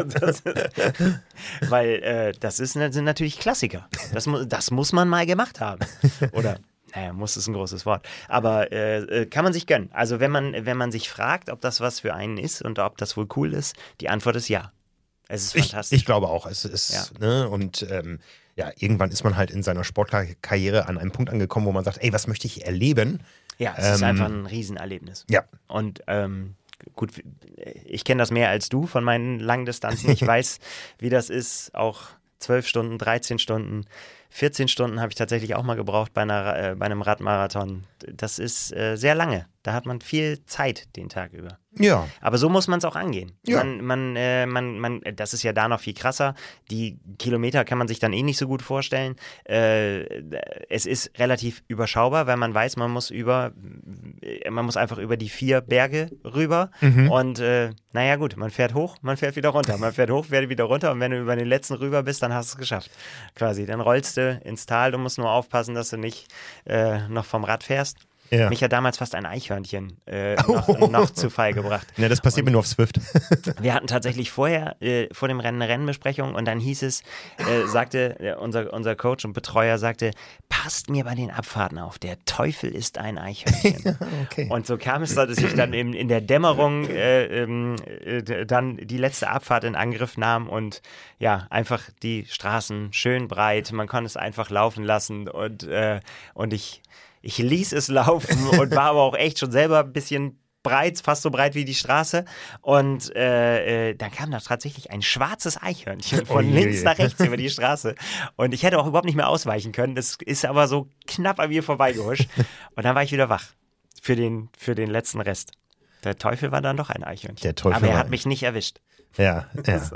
weil das sind natürlich Klassiker. Das muss man mal gemacht haben. Oder, muss ist ein großes Wort. Aber kann man sich gönnen. Also wenn man sich fragt, ob das was für einen ist und ob das wohl cool ist, die Antwort ist ja. Es ist fantastisch. Ich glaube auch. Es ist, und irgendwann ist man halt in seiner Sportkarriere an einem Punkt angekommen, wo man sagt, ey, was möchte ich erleben? Ja, es ist einfach ein Riesenerlebnis. Ja. Und gut, ich kenne das mehr als du von meinen Langdistanzen. Ich weiß, wie das ist, auch 12 Stunden, 13 Stunden, 14 Stunden habe ich tatsächlich auch mal gebraucht bei einem Radmarathon. Das ist sehr lange. Da hat man viel Zeit den Tag über. Ja. Aber so muss man es auch angehen. Ja. Das ist ja da noch viel krasser. Die Kilometer kann man sich dann nicht so gut vorstellen. Es ist relativ überschaubar, weil man weiß, man muss einfach über die 4 Berge rüber. Und gut, man fährt hoch, man fährt wieder runter. Man fährt hoch, fährt wieder runter und wenn du über den letzten rüber bist, dann hast du es geschafft. Quasi. Dann rollst du ins Tal, du musst nur aufpassen, dass du nicht noch vom Rad fährst. Ja. Mich hat damals fast ein Eichhörnchen noch zu Fall gebracht. Ja, das passiert mir nur auf Swift. Wir hatten tatsächlich vor dem Rennen eine Rennbesprechung und dann hieß es, sagte unser Coach und Betreuer, passt mir bei den Abfahrten auf, der Teufel ist ein Eichhörnchen. Okay. Und so kam es, dass ich dann in der Dämmerung dann die letzte Abfahrt in Angriff nahm und ja, einfach die Straßen schön breit, man konnte es einfach laufen lassen und ich ließ es laufen und war aber auch echt schon selber ein bisschen breit, fast so breit wie die Straße. Und dann kam da tatsächlich ein schwarzes Eichhörnchen von links nach rechts über die Straße. Und ich hätte auch überhaupt nicht mehr ausweichen können. Das ist aber so knapp an mir vorbeigehuscht. Und dann war ich wieder wach für den letzten Rest. Der Teufel war dann doch ein Eichhörnchen. Aber er hat mich nicht erwischt. Ja.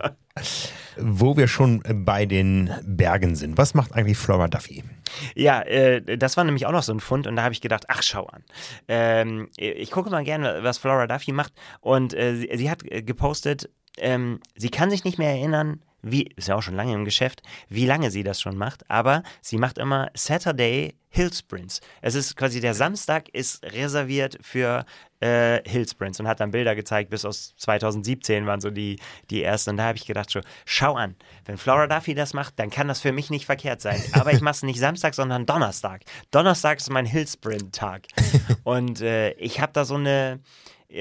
Wo wir schon bei den Bergen sind, was macht eigentlich Flora Duffy? Ja, das war nämlich auch noch so ein Fund und da habe ich gedacht, ach, schau an. Ich gucke mal gerne, was Flora Duffy macht und sie hat gepostet, sie kann sich nicht mehr erinnern, ist ja auch schon lange im Geschäft, wie lange sie das schon macht, aber sie macht immer Saturday Hill Sprints. Es ist quasi der Samstag ist reserviert für Hill Sprints und hat dann Bilder gezeigt, bis aus 2017 waren so die ersten und da habe ich gedacht, schau an, wenn Flora Duffy das macht, dann kann das für mich nicht verkehrt sein, aber ich mache es nicht Samstag, sondern Donnerstag. Donnerstag ist mein Hill Sprint Tag und ich habe da so eine so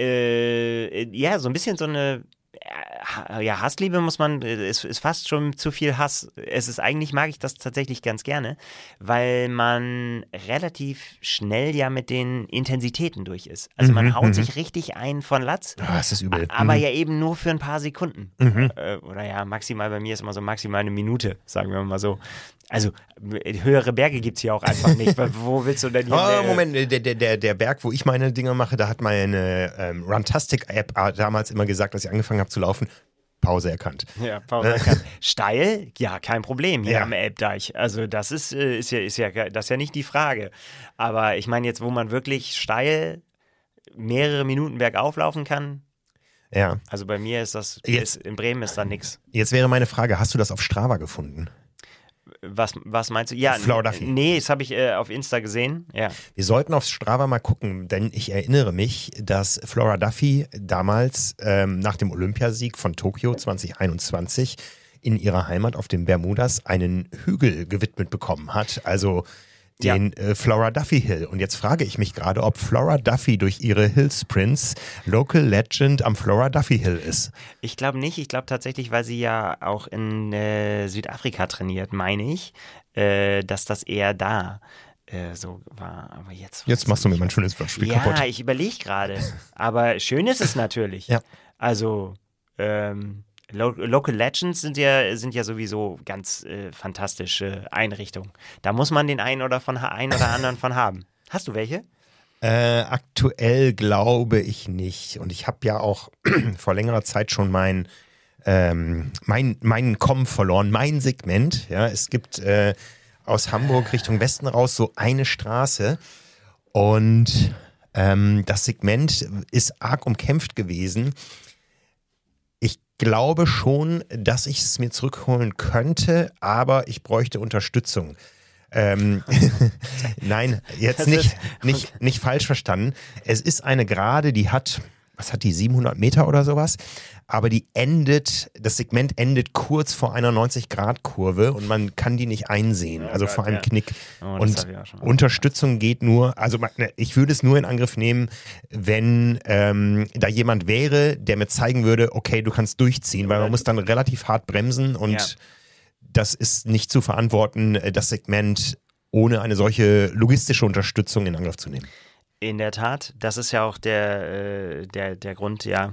ein bisschen so eine Hassliebe ist fast schon zu viel Hass. Eigentlich mag ich das tatsächlich ganz gerne, weil man relativ schnell ja mit den Intensitäten durch ist. Also man haut sich richtig ein von Latz. Das ist übel. Aber ja eben nur für ein paar Sekunden. Oder ja, maximal bei mir ist immer so maximal eine Minute, sagen wir mal so. Also höhere Berge gibt es hier auch einfach nicht. Wo willst du denn hier? Moment, der Berg, wo ich meine Dinger mache, da hat meine Runtastic-App damals immer gesagt, als ich angefangen habe zu laufen, Pause erkannt. Ja, Pause erkannt. Steil? Ja, kein Problem hier am Elbdeich. Also das ist ja nicht die Frage. Aber ich meine jetzt, wo man wirklich steil mehrere Minuten bergauf laufen kann. Ja. Also bei mir in Bremen ist da nichts. Jetzt wäre meine Frage, hast du das auf Strava gefunden? Was meinst du? Ja, Flora Duffy. Nee, das habe ich auf Insta gesehen. Ja. Wir sollten auf Strava mal gucken, denn ich erinnere mich, dass Flora Duffy damals nach dem Olympiasieg von Tokio 2021 in ihrer Heimat auf den Bermudas einen Hügel gewidmet bekommen hat. Also den Flora Duffy Hill. Und jetzt frage ich mich gerade, ob Flora Duffy durch ihre Hill Sprints Local Legend am Flora Duffy Hill ist. Ich glaube nicht. Ich glaube tatsächlich, weil sie ja auch in Südafrika trainiert, meine ich, dass das eher da so war. Aber jetzt machst du mir mein schönes Spiel kaputt. Ja, ich überlege gerade. Aber schön ist es natürlich. Ja. Also, Local Legends sind ja sowieso ganz fantastische Einrichtungen. Da muss man den einen oder anderen von haben. Hast du welche? Aktuell glaube ich nicht. Und ich habe ja auch vor längerer Zeit schon meinen Kommen verloren, mein Segment. Ja, es gibt aus Hamburg Richtung Westen raus so eine Straße und das Segment ist arg umkämpft gewesen. Ich glaube schon, dass ich es mir zurückholen könnte, aber ich bräuchte Unterstützung. Nein, jetzt nicht falsch verstanden. Es ist eine Gerade, die hat, 700 Meter oder sowas? Aber das Segment endet kurz vor einer 90-Grad-Kurve und man kann die nicht einsehen, vor einem Knick. Und Unterstützung geht nur, ich würde es nur in Angriff nehmen, wenn da jemand wäre, der mir zeigen würde, okay, du kannst durchziehen, weil man muss dann relativ hart bremsen und das ist nicht zu verantworten, das Segment ohne eine solche logistische Unterstützung in Angriff zu nehmen. In der Tat, das ist ja auch der Grund, ja.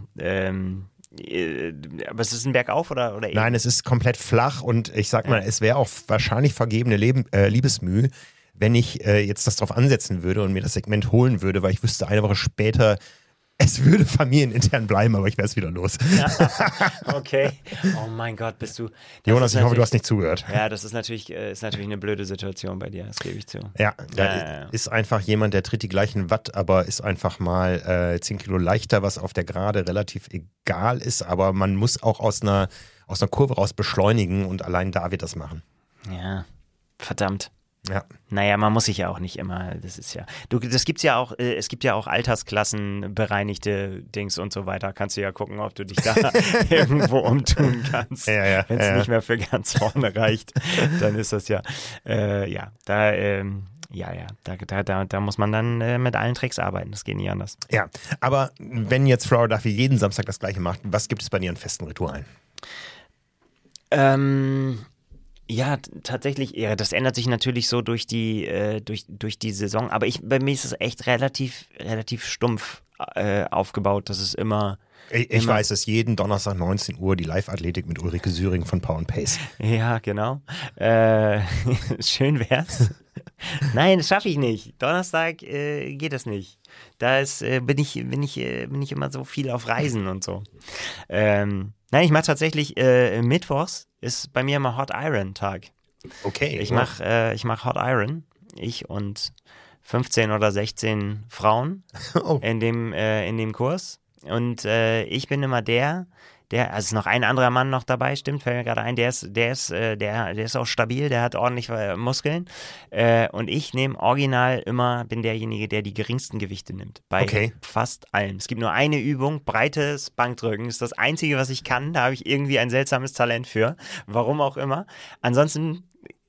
Aber es ist ein Bergauf oder eben? Nein, es ist komplett flach und ich sag mal, es wäre auch wahrscheinlich vergebene Liebesmüh, wenn ich jetzt das drauf ansetzen würde und mir das Segment holen würde, weil ich wüsste, eine Woche später, es würde familienintern bleiben, aber ich wäre es wieder los. Okay. Oh mein Gott, bist du... Jonas, ich hoffe, du hast nicht zugehört. Ja, das ist natürlich eine blöde Situation bei dir, das gebe ich zu. Ja, da ist einfach jemand, der tritt die gleichen Watt, aber ist einfach mal 10 Kilo leichter, was auf der Gerade relativ egal ist, aber man muss auch aus einer Kurve raus beschleunigen und allein da wird das machen. Ja, verdammt. Ja. Naja, man muss sich ja auch nicht immer, das ist ja, es gibt ja auch Altersklassen, bereinigte Dings und so weiter, kannst du ja gucken, ob du dich da irgendwo umtun kannst. Ja, wenn es nicht mehr für ganz vorne reicht, dann ist das ja, da muss man dann mit allen Tricks arbeiten, das geht nie anders. Ja, aber wenn jetzt Flora Duffy jeden Samstag das Gleiche macht, was gibt es bei dir an festen Ritualen? Ja, tatsächlich, ja, das ändert sich natürlich so durch die Saison, aber bei mir ist es echt relativ stumpf aufgebaut, dass es immer. Ich weiß es, jeden Donnerstag 19 Uhr die Live-Athletik mit Ulrike Süring von Power & Pace. Ja, genau. Schön wär's. Nein, das schaffe ich nicht. Donnerstag geht das nicht. Da bin ich immer so viel auf Reisen und so. Nein, ich mache tatsächlich mittwochs ist bei mir immer Hot Iron Tag. Okay. Ich mach Hot Iron. Ich und 15 oder 16 Frauen in dem Kurs. Und ich bin immer also ist noch ein anderer Mann noch dabei, stimmt, fällt mir gerade ein, der ist auch stabil, der hat ordentlich Muskeln. Und ich bin derjenige, der die geringsten Gewichte nimmt. Bei fast allem. Es gibt nur eine Übung, breites Bankdrücken, ist das Einzige, was ich kann. Da habe ich irgendwie ein seltsames Talent für. Warum auch immer. Ansonsten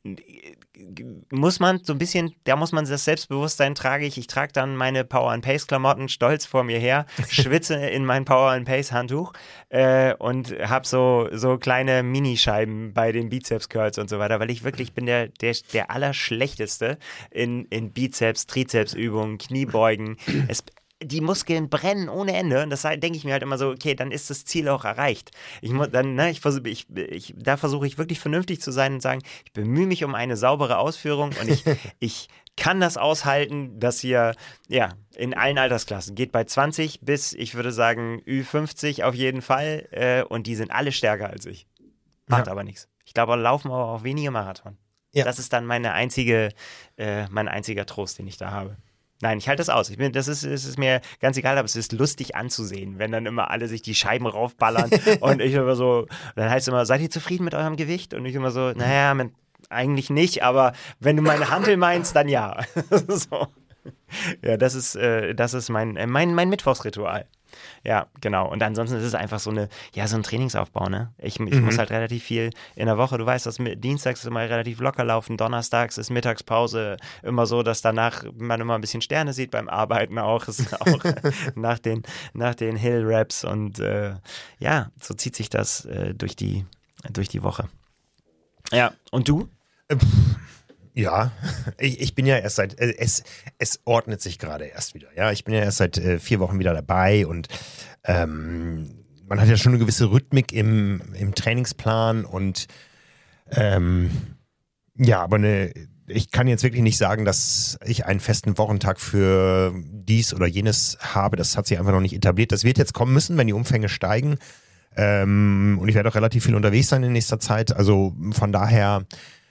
muss man das Selbstbewusstsein ich trage dann meine Power-and-Pace-Klamotten stolz vor mir her, schwitze in mein Power-and-Pace-Handtuch und habe so kleine Minischeiben bei den Bizeps-Curls und so weiter, weil ich wirklich bin der Allerschlechteste in Bizeps, Trizepsübungen, Kniebeugen. Die Muskeln brennen ohne Ende und das denke ich mir halt immer so, okay, dann ist das Ziel auch erreicht. Da versuche ich wirklich vernünftig zu sein und sagen, ich bemühe mich um eine saubere Ausführung und ich kann das aushalten, dass hier, ja, in allen Altersklassen, geht bei 20 bis, ich würde sagen, Ü50 auf jeden Fall und die sind alle stärker als ich. Macht aber nichts. Ich glaube, laufen aber auch wenige Marathon. Ja. Das ist dann mein einziger Trost, den ich da habe. Nein, ich halte das aus. Es ist mir ganz egal, aber es ist lustig anzusehen, wenn dann immer alle sich die Scheiben raufballern und ich immer so, dann heißt es immer, seid ihr zufrieden mit eurem Gewicht? Und ich immer so, naja, eigentlich nicht, aber wenn du meine Hantel meinst, dann ja. So. Ja, das ist mein Mittwochsritual. Ja, genau. Und ansonsten ist es einfach so ein Trainingsaufbau, ne? Ich muss halt relativ viel in der Woche, du weißt, dass dienstags ist immer relativ locker laufen, donnerstags ist Mittagspause immer so, dass danach man immer ein bisschen Sterne sieht beim Arbeiten auch. Ist auch nach den Hill-Raps und so zieht sich das durch die Woche. Ja, und du? Ja, ich bin ja erst es ordnet sich gerade erst wieder. Ja, ich bin ja erst seit 4 Wochen wieder dabei und man hat ja schon eine gewisse Rhythmik im Trainingsplan und aber ich kann jetzt wirklich nicht sagen, dass ich einen festen Wochentag für dies oder jenes habe. Das hat sich einfach noch nicht etabliert. Das wird jetzt kommen müssen, wenn die Umfänge steigen. Und ich werde auch relativ viel unterwegs sein in nächster Zeit. Also von daher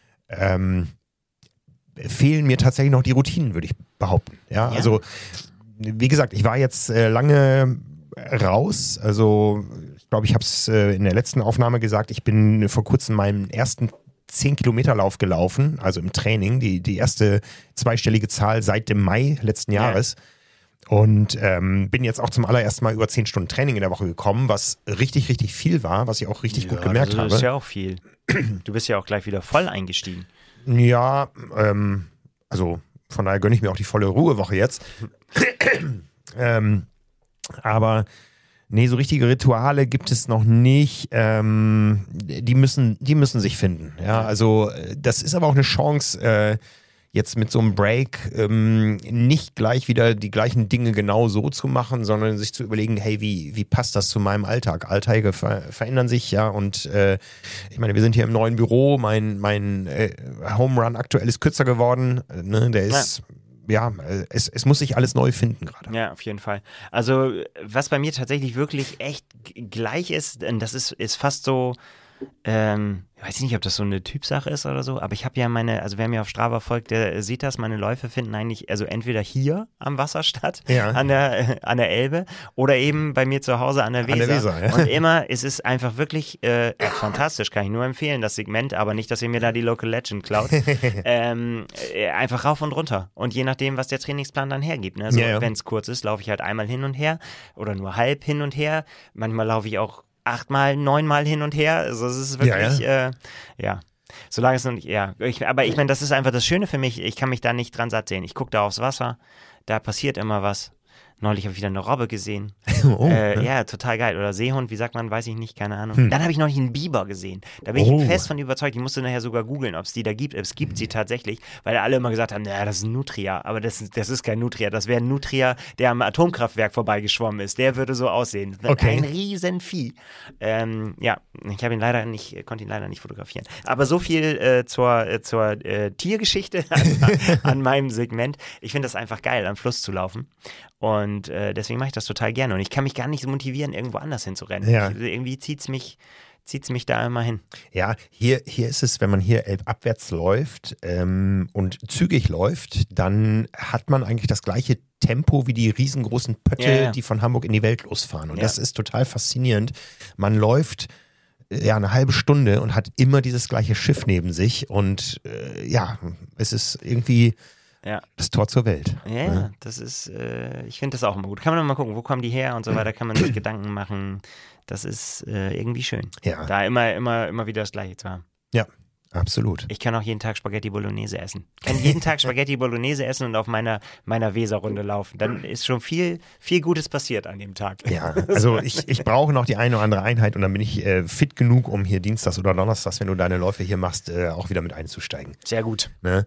fehlen mir tatsächlich noch die Routinen, würde ich behaupten. Ja, also wie gesagt, ich war jetzt lange raus. Also ich glaube, ich habe es in der letzten Aufnahme gesagt, ich bin vor kurzem meinen ersten 10-Kilometer-Lauf gelaufen, also im Training, die erste zweistellige Zahl seit dem Mai letzten Jahres. Und bin jetzt auch zum allerersten Mal über 10 Stunden Training in der Woche gekommen, was richtig, richtig viel war, was ich auch richtig gut gemerkt habe. Das ist ja auch viel. Du bist ja auch gleich wieder voll eingestiegen. Ja, also von daher gönne ich mir auch die volle Ruhewoche jetzt. Aber nee, so richtige Rituale gibt es noch nicht. Die müssen sich finden. Ja, also das ist aber auch eine Chance, jetzt mit so einem Break nicht gleich wieder die gleichen Dinge genau so zu machen, sondern sich zu überlegen, hey, wie passt das zu meinem Alltag? Alltage verändern sich, ja, und ich meine, wir sind hier im neuen Büro, mein Home Run aktuell ist kürzer geworden, ne? Der ist, es muss sich alles neu finden gerade. Ja, auf jeden Fall. Also, was bei mir tatsächlich wirklich echt gleich ist, denn das ist fast so, ich weiß nicht, ob das so eine Typsache ist oder so, aber ich habe ja wer mir auf Strava folgt, der sieht das, meine Läufe finden eigentlich, also entweder hier am Wasser statt, an der Elbe, oder eben bei mir zu Hause an der Weser. An der Weser, ja. Und immer, es ist einfach wirklich fantastisch, kann ich nur empfehlen, das Segment, aber nicht, dass ihr mir da die Local Legend klaut. Einfach rauf und runter. Und je nachdem, was der Trainingsplan dann hergibt. Ne? Also, wenn es kurz ist, laufe ich halt einmal hin und her oder nur halb hin und her. Manchmal laufe ich auch 8-mal, 9-mal hin und her. Also es ist wirklich, solange es noch nicht, aber ich meine, das ist einfach das Schöne für mich. Ich kann mich da nicht dran satt sehen. Ich gucke da aufs Wasser, da passiert immer was. Neulich habe ich wieder eine Robbe gesehen. Ja, total geil. Oder Seehund, wie sagt man, weiß ich nicht, keine Ahnung. Dann habe ich neulich einen Biber gesehen. Da bin ich fest von überzeugt. Ich musste nachher sogar googeln, ob es die da gibt. Es gibt sie tatsächlich, weil alle immer gesagt haben, naja, das ist ein Nutria. Aber das ist kein Nutria. Das wäre ein Nutria, der am Atomkraftwerk vorbeigeschwommen ist. Der würde so aussehen. Okay. Ein Riesenvieh. Ich konnte ihn leider nicht fotografieren. Aber so viel zur Tiergeschichte an meinem Segment. Ich finde das einfach geil, am Fluss zu laufen. Und deswegen mache ich das total gerne. Und ich kann mich gar nicht so motivieren, irgendwo anders hinzurennen. Ja. Irgendwie zieht's mich da immer hin. Ja, hier ist es, wenn man hier elbabwärts läuft und zügig läuft, dann hat man eigentlich das gleiche Tempo wie die riesengroßen Pötte, die von Hamburg in die Welt losfahren. Und das ist total faszinierend. Man läuft eine halbe Stunde und hat immer dieses gleiche Schiff neben sich. Und es ist irgendwie das Tor zur Welt. Ja, das ist, ich finde das auch immer gut. Kann man mal gucken, wo kommen die her und so weiter, kann man sich Gedanken machen. Das ist irgendwie schön. Ja. Da immer wieder das Gleiche zu haben. Ja, absolut. Ich kann auch jeden Tag Spaghetti Bolognese essen. Ich kann jeden Tag Spaghetti Bolognese essen und auf meiner Weserrunde laufen. Dann ist schon viel, viel Gutes passiert an dem Tag. Ja, also ich brauche noch die eine oder andere Einheit und dann bin ich fit genug, um hier dienstags oder donnerstags, wenn du deine Läufe hier machst, auch wieder mit einzusteigen. Sehr gut. Ne?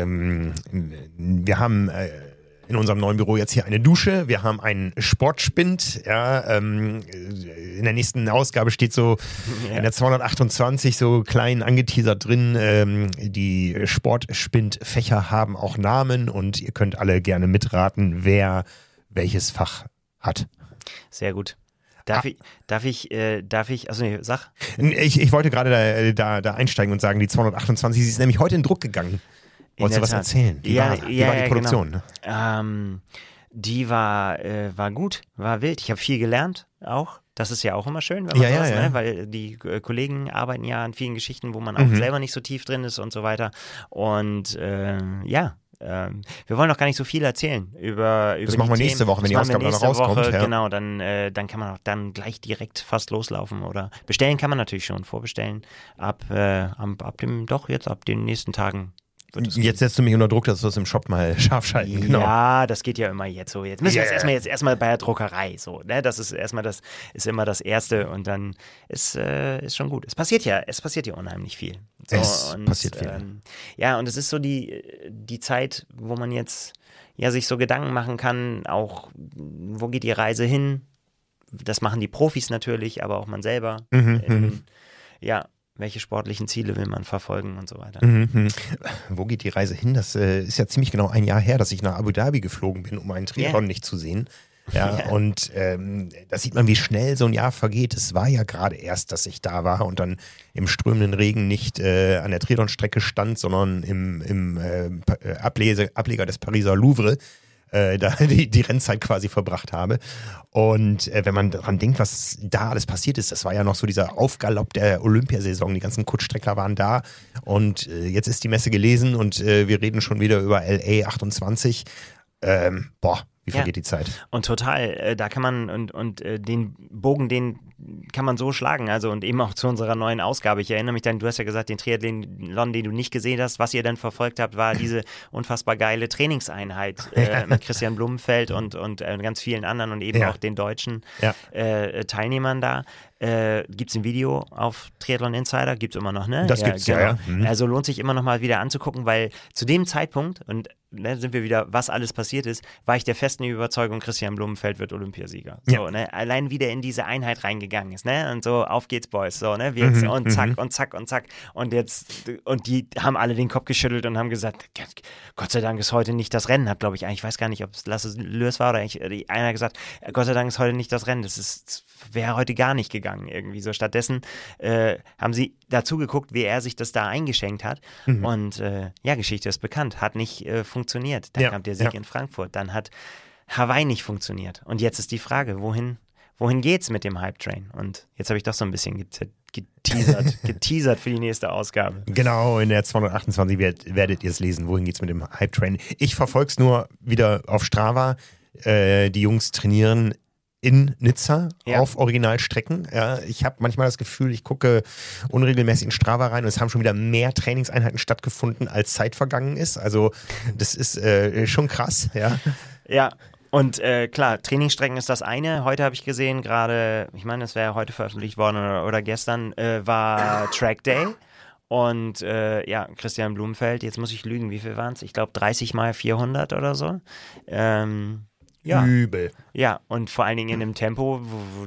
Wir haben in unserem neuen Büro jetzt hier eine Dusche, wir haben einen Sportspind, in der nächsten Ausgabe steht so in der 228 so klein angeteasert drin, die Sportspindfächer haben auch Namen und ihr könnt alle gerne mitraten, wer welches Fach hat. Sehr gut. Darf ich, also nee, sag. Ich wollte gerade da einsteigen und sagen, die 228, sie ist nämlich heute in Druck gegangen. Wolltest du was erzählen? Wie war die Produktion? Genau. Die war gut, war wild. Ich habe viel gelernt auch. Das ist ja auch immer schön, wenn man ne? Weil die Kollegen arbeiten ja an vielen Geschichten, wo man auch selber nicht so tief drin ist und so weiter. Und wir wollen noch gar nicht so viel erzählen über das machen wir nächste Woche, wenn die Ausgabe dann rauskommt. Ja. Genau, dann kann man auch dann gleich direkt fast loslaufen oder bestellen kann man natürlich schon, vorbestellen ab den nächsten Tagen. Jetzt setzt du mich unter Druck, dass wir es im Shop mal scharf schalten. Genau. Ja, das geht ja immer jetzt so. Jetzt müssen wir jetzt erstmal bei der Druckerei so. Ne? Das ist immer das Erste und dann ist schon gut. Es passiert ja unheimlich viel. So, passiert viel. Und es ist so die Zeit, wo man jetzt sich so Gedanken machen kann, auch wo geht die Reise hin? Das machen die Profis natürlich, aber auch man selber. Welche sportlichen Ziele will man verfolgen und so weiter. Wo geht die Reise hin? Das ist ja ziemlich genau ein Jahr her, dass ich nach Abu Dhabi geflogen bin, um einen Triathlon nicht zu sehen. Und da sieht man, wie schnell so ein Jahr vergeht. Es war ja gerade erst, dass ich da war und dann im strömenden Regen nicht an der Triathlon-Strecke stand, sondern im Ableger des Pariser Louvre. Da die Rennzeit quasi verbracht habe. Und wenn man daran denkt, was da alles passiert ist, das war ja noch so dieser Aufgalopp der Olympiasaison. Die ganzen Kurzstreckler waren da und jetzt ist die Messe gelesen und wir reden schon wieder über LA 28. Wie vergeht die Zeit? Und total, da kann man und den Bogen, den kann man so schlagen, also und eben auch zu unserer neuen Ausgabe. Ich erinnere mich dann, du hast ja gesagt, den Triathlon, den du nicht gesehen hast, was ihr dann verfolgt habt, war diese unfassbar geile Trainingseinheit mit Christian Blumenfeld und ganz vielen anderen und eben auch den deutschen Teilnehmern da. Gibt es ein Video auf Triathlon Insider, gibt es immer noch, ne? Das gibt's, ja. Also lohnt sich immer noch mal wieder anzugucken, weil zu dem Zeitpunkt, und sind wir wieder, was alles passiert ist, war ich der festen Überzeugung, Christian Blumenfeld wird Olympiasieger. So, ne? Allein wieder in diese Einheit reingegangen ist, ne? Und so, auf geht's, Boys, so, ne? Und zack, und zack, und zack. Und die haben alle den Kopf geschüttelt und haben gesagt, Gott sei Dank ist heute nicht das Rennen, hat, glaube ich, ich weiß gar nicht, ob es Lasse Lörs war oder einer hat gesagt, Gott sei Dank ist heute nicht das Rennen, das wäre heute gar nicht gegangen irgendwie so. Stattdessen haben sie dazu geguckt, wie er sich das da eingeschenkt hat und Geschichte ist bekannt, hat nicht funktioniert. Dann kam der Sieg in Frankfurt, dann hat Hawaii nicht funktioniert und jetzt ist die Frage, wohin geht's mit dem Hype-Train? Und jetzt habe ich doch so ein bisschen geteasert für die nächste Ausgabe. Genau, in der 228 werdet ihr es lesen, wohin geht's mit dem Hype-Train. Ich verfolge es nur wieder auf Strava. Die Jungs trainieren in Nizza auf Originalstrecken. Ja, ich habe manchmal das Gefühl, ich gucke unregelmäßig in Strava rein und es haben schon wieder mehr Trainingseinheiten stattgefunden, als Zeit vergangen ist. Also das ist schon krass. Ja. Und klar, Trainingsstrecken ist das eine. Heute habe ich gesehen, gerade, ich meine, es wäre heute veröffentlicht worden oder gestern, war Track Day. Und Christian Blumenfeld, jetzt muss ich lügen, wie viel waren es? Ich glaube 30 mal 400 oder so. Übel. Ja, und vor allen Dingen in einem Tempo,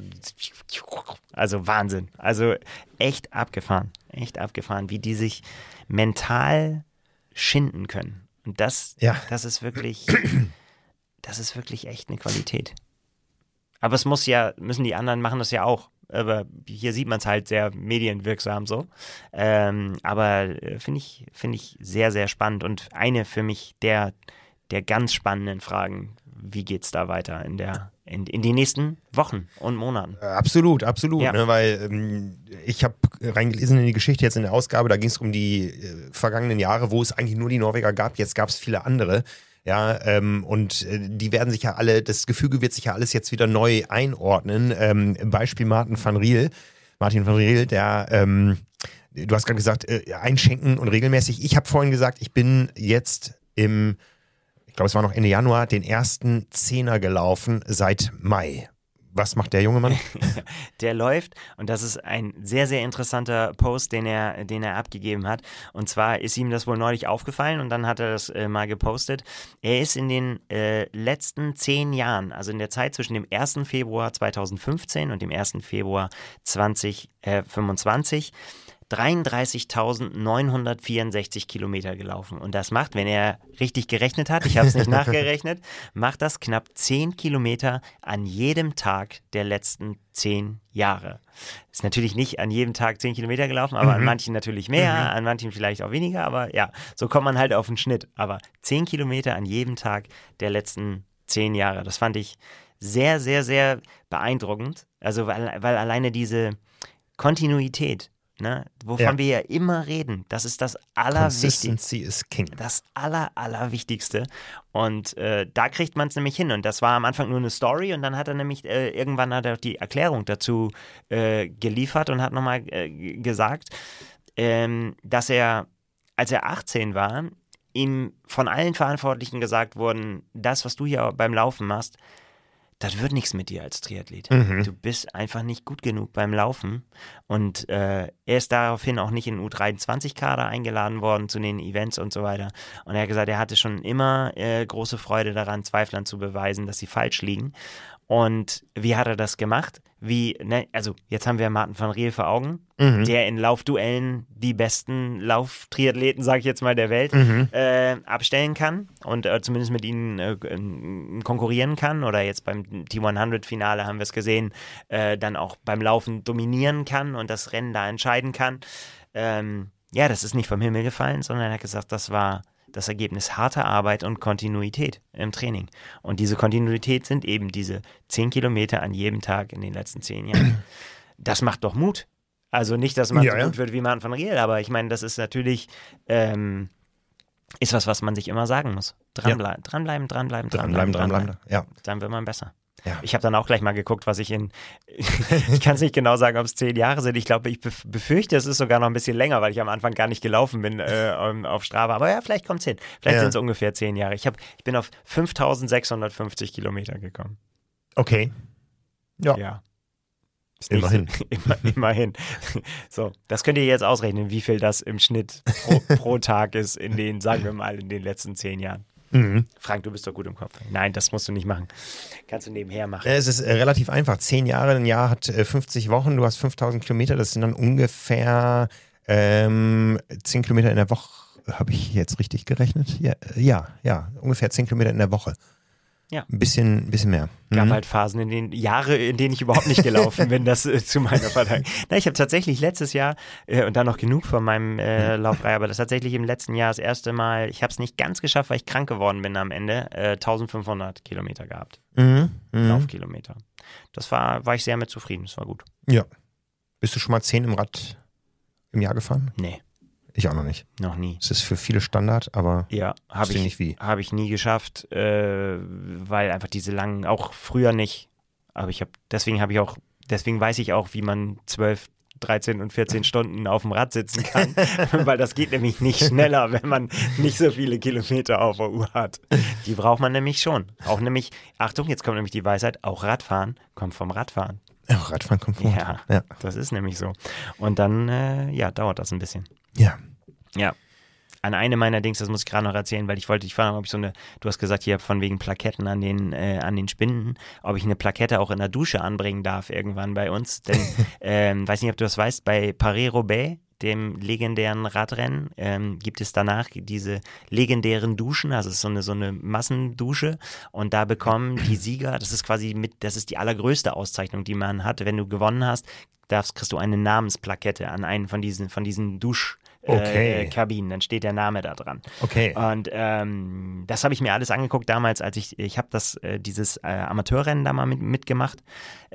also Wahnsinn. Also echt abgefahren, wie die sich mental schinden können. Und das ist wirklich, echt eine Qualität. Aber müssen die anderen machen das ja auch. Aber hier sieht man es halt sehr medienwirksam so. Aber finde ich sehr, sehr spannend und eine für mich der ganz spannenden Fragen. Wie geht's da weiter in die nächsten Wochen und Monaten? Absolut, ja. Ne, weil ich habe reingelesen in die Geschichte jetzt in der Ausgabe, da ging es um die vergangenen Jahre, wo es eigentlich nur die Norweger gab, jetzt gab es viele andere. Ja, und die werden sich ja alle, das Gefüge wird sich ja alles jetzt wieder neu einordnen. Beispiel Martin van Riel, der, du hast gerade gesagt, einschenken und regelmäßig. Ich habe vorhin gesagt, ich bin jetzt ich glaube, es war noch Ende Januar, den ersten Zehner gelaufen seit Mai. Was macht der junge Mann? Der läuft, und das ist ein sehr, sehr interessanter Post, den er abgegeben hat. Und zwar ist ihm das wohl neulich aufgefallen und dann hat er das mal gepostet. Er ist in den letzten 10 Jahren, also in der Zeit zwischen dem 1. Februar 2015 und dem 1. Februar 2025, 33.964 Kilometer gelaufen. Und das macht, wenn er richtig gerechnet hat, ich habe es nicht nachgerechnet, macht das knapp 10 Kilometer an jedem Tag der letzten 10 Jahre. Ist natürlich nicht an jedem Tag 10 Kilometer gelaufen, aber an manchen natürlich mehr, an manchen vielleicht auch weniger, aber ja, so kommt man halt auf den Schnitt. Aber 10 Kilometer an jedem Tag der letzten 10 Jahre. Das fand ich sehr, sehr, sehr beeindruckend. Also weil alleine diese Kontinuität, ne, wovon wir ja immer reden, das ist das Allerwichtigste. Consistency is king. Das Allerwichtigste. Und da kriegt man es nämlich hin. Und das war am Anfang nur eine Story und dann hat er nämlich irgendwann auch die Erklärung dazu geliefert und hat nochmal gesagt, dass er, als er 18 war, ihm von allen Verantwortlichen gesagt wurden, das, was du hier beim Laufen machst, das wird nichts mit dir als Triathlet. Du bist einfach nicht gut genug beim Laufen. Und er ist daraufhin auch nicht in den U23-Kader eingeladen worden zu den Events und so weiter. Und er hat gesagt, er hatte schon immer große Freude daran, Zweiflern zu beweisen, dass sie falsch liegen. Und wie hat er das gemacht? Also jetzt haben wir Martin van Riel vor Augen, der in Laufduellen die besten Lauftriathleten, sage ich jetzt mal, der Welt abstellen kann und zumindest mit ihnen konkurrieren kann. Oder jetzt beim T100-Finale haben wir es gesehen, dann auch beim Laufen dominieren kann und das Rennen da entscheiden kann. Das ist nicht vom Himmel gefallen, sondern er hat gesagt, das war das Ergebnis harter Arbeit und Kontinuität im Training. Und diese Kontinuität sind eben diese 10 Kilometer an jedem Tag in den letzten 10 Jahren. Das macht doch Mut. Also nicht, dass man so gut wird wie Martin van Riel, aber ich meine, das ist natürlich ist was man sich immer sagen muss. Dranbleiben. Ja. Dann wird man besser. Ja. Ich habe dann auch gleich mal geguckt, was ich ich kann es nicht genau sagen, ob es 10 Jahre sind. Ich glaube, ich befürchte, es ist sogar noch ein bisschen länger, weil ich am Anfang gar nicht gelaufen bin auf Strava. Aber ja, vielleicht kommt es hin. Vielleicht sind es ungefähr 10 Jahre. Ich bin auf 5.650 Kilometer gekommen. Okay. Ja. Immerhin. Immerhin. So, das könnt ihr jetzt ausrechnen, wie viel das im Schnitt pro Tag ist sagen wir mal, in den letzten 10 Jahren. Frank, du bist doch gut im Kopf. Nein, das musst du nicht machen. Kannst du nebenher machen. Es ist relativ einfach. 10 Jahre, ein Jahr hat 50 Wochen, du hast 5.000 Kilometer, das sind dann ungefähr 10 Kilometer in der Woche. Habe ich jetzt richtig gerechnet? Ja, ungefähr 10 Kilometer in der Woche. Ja. Ein bisschen mehr. Gab halt Phasen, in denen ich überhaupt nicht gelaufen bin, das zu meiner Verteidigung. Ich habe tatsächlich letztes Jahr, und dann noch genug von meinem Laufreihe, aber das tatsächlich im letzten Jahr das erste Mal, ich habe es nicht ganz geschafft, weil ich krank geworden bin am Ende, 1.500 Kilometer gehabt. Laufkilometer. Das war ich sehr mit zufrieden, das war gut. Ja. Bist du schon mal 10 im Rad im Jahr gefahren? Nee. Ich auch noch nicht. Noch nie. Es ist für viele Standard, aber habe ich nie geschafft, weil einfach diese langen, auch früher nicht, aber deswegen weiß ich auch, wie man 12, 13 und 14 Stunden auf dem Rad sitzen kann, weil das geht nämlich nicht schneller, wenn man nicht so viele Kilometer auf der Uhr hat. Die braucht man nämlich schon. Auch nämlich, Achtung, jetzt kommt nämlich die Weisheit, auch Radfahren kommt vom Radfahren. Ja, Radfahren kommt vom Radfahren. Ja, das ist nämlich so. Und dann, dauert das ein bisschen. Ja. Ja. An eine meiner Dings, das muss ich gerade noch erzählen, weil ich wollte dich fragen, ob ich du hast gesagt, hier von wegen Plaketten an den Spinden, ob ich eine Plakette auch in der Dusche anbringen darf irgendwann bei uns. Denn, weiß nicht, ob du das weißt, bei Paris-Roubaix, dem legendären Radrennen, gibt es danach diese legendären Duschen, also es ist so eine Massendusche und da bekommen die Sieger, das ist die allergrößte Auszeichnung, die man hat, wenn du gewonnen hast, kriegst du eine Namensplakette an einen von diesen Kabinen, dann steht der Name da dran. Okay. Und das habe ich mir alles angeguckt damals, als ich habe dieses Amateurrennen da mal mitgemacht.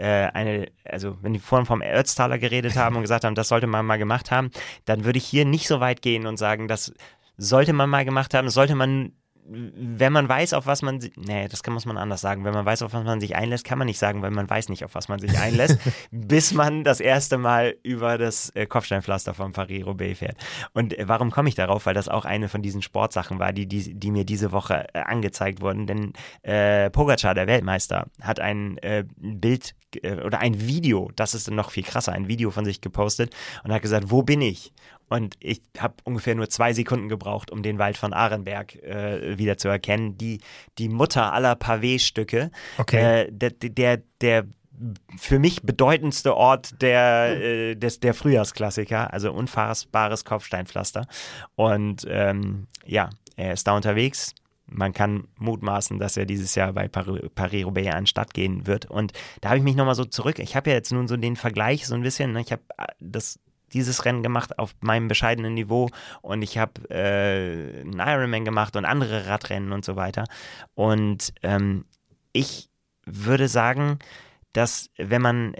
Wenn die vorhin vom Ötztaler geredet haben und gesagt haben, das sollte man mal gemacht haben, dann würde ich hier nicht so weit gehen und sagen, das sollte man mal gemacht haben, das sollte man, wenn man weiß, auf was man muss man anders sagen. Wenn man weiß, auf was man sich einlässt, kann man nicht sagen, weil man weiß nicht, auf was man sich einlässt, bis man das erste Mal über das Kopfsteinpflaster von Paris-Roubaix fährt. Und warum komme ich darauf? Weil das auch eine von diesen Sportsachen war, die mir diese Woche angezeigt wurden. Denn Pogačar, der Weltmeister, hat ein Bild oder ein Video, das ist noch viel krasser, ein Video von sich gepostet und hat gesagt, wo bin ich? Und ich habe ungefähr nur 2 Sekunden gebraucht, um den Wald von Arenberg wieder zu erkennen. Die Mutter aller Pavé-Stücke. Okay. Der für mich bedeutendste Ort der Frühjahrsklassiker, also unfassbares Kopfsteinpflaster. Und er ist da unterwegs. Man kann mutmaßen, dass er dieses Jahr bei Paris-Roubaix an den Start gehen wird. Und da habe ich mich nochmal so zurück. Ich habe ja jetzt nun so den Vergleich so ein bisschen. Ne? Ich habe dieses Rennen gemacht auf meinem bescheidenen Niveau und ich habe einen Ironman gemacht und andere Radrennen und so weiter. Und ich würde sagen, dass wenn man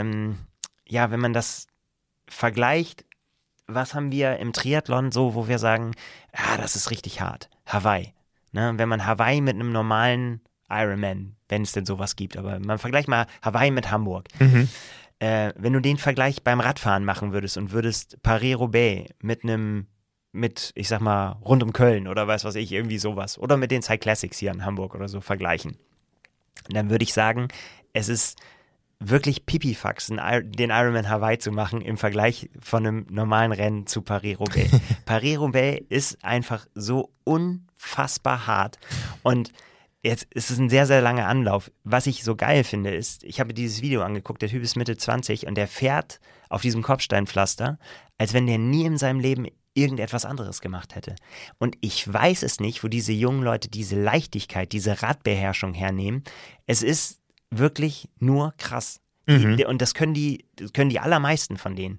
das vergleicht, was haben wir im Triathlon so, wo wir sagen, das ist richtig hart, Hawaii. Ne? Wenn man Hawaii mit einem normalen Ironman, wenn es denn sowas gibt, aber man vergleicht mal Hawaii mit Hamburg. Mhm. Wenn du den Vergleich beim Radfahren machen würdest und würdest Paris-Roubaix mit, ich sag mal, rund um Köln oder was weiß ich, irgendwie sowas, oder mit den Cyclassics hier in Hamburg oder so vergleichen, dann würde ich sagen, es ist wirklich Pipifax, den Ironman Hawaii zu machen im Vergleich von einem normalen Rennen zu Paris-Roubaix. Paris-Roubaix ist einfach so unfassbar hart und jetzt ist es ein sehr, sehr langer Anlauf. Was ich so geil finde, ist, ich habe dieses Video angeguckt, der Typ ist Mitte 20 und der fährt auf diesem Kopfsteinpflaster, als wenn der nie in seinem Leben irgendetwas anderes gemacht hätte. Und ich weiß es nicht, wo diese jungen Leute diese Leichtigkeit, diese Radbeherrschung hernehmen. Es ist wirklich nur krass. Und das können die allermeisten von denen.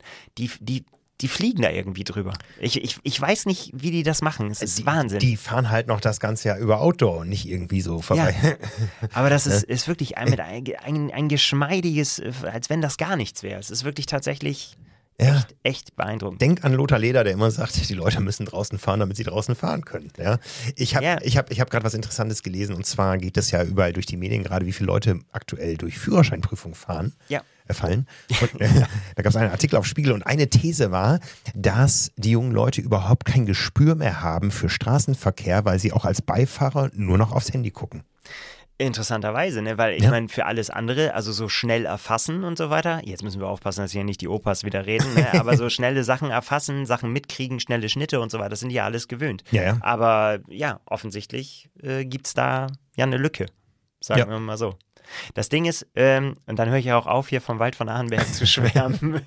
Die fliegen da irgendwie drüber. Ich weiß nicht, wie die das machen. Es ist Wahnsinn. Die fahren halt noch das ganze Jahr über Outdoor und nicht irgendwie so vorbei. Ja. Aber das ist wirklich ein geschmeidiges, als wenn das gar nichts wäre. Es ist wirklich tatsächlich echt beeindruckend. Denk an Lothar Leder, der immer sagt, die Leute müssen draußen fahren, damit sie draußen fahren können. Ja? Ich hab gerade was Interessantes gelesen und zwar geht es ja überall durch die Medien gerade, wie viele Leute aktuell durch Führerscheinprüfung fallen. Und, da gab es einen Artikel auf Spiegel und eine These war, dass die jungen Leute überhaupt kein Gespür mehr haben für Straßenverkehr, weil sie auch als Beifahrer nur noch aufs Handy gucken. Interessanterweise, ne? Weil ich meine, für alles andere, also so schnell erfassen und so weiter, jetzt müssen wir aufpassen, dass hier nicht die Opas wieder reden, ne? Aber so schnelle Sachen erfassen, Sachen mitkriegen, schnelle Schnitte und so weiter, das sind ja alles gewöhnt. Ja. Aber ja, offensichtlich gibt es da ja eine Lücke, sagen wir mal so. Das Ding ist, und dann höre ich ja auch auf, hier vom Wald von Arenberg zu schwärmen,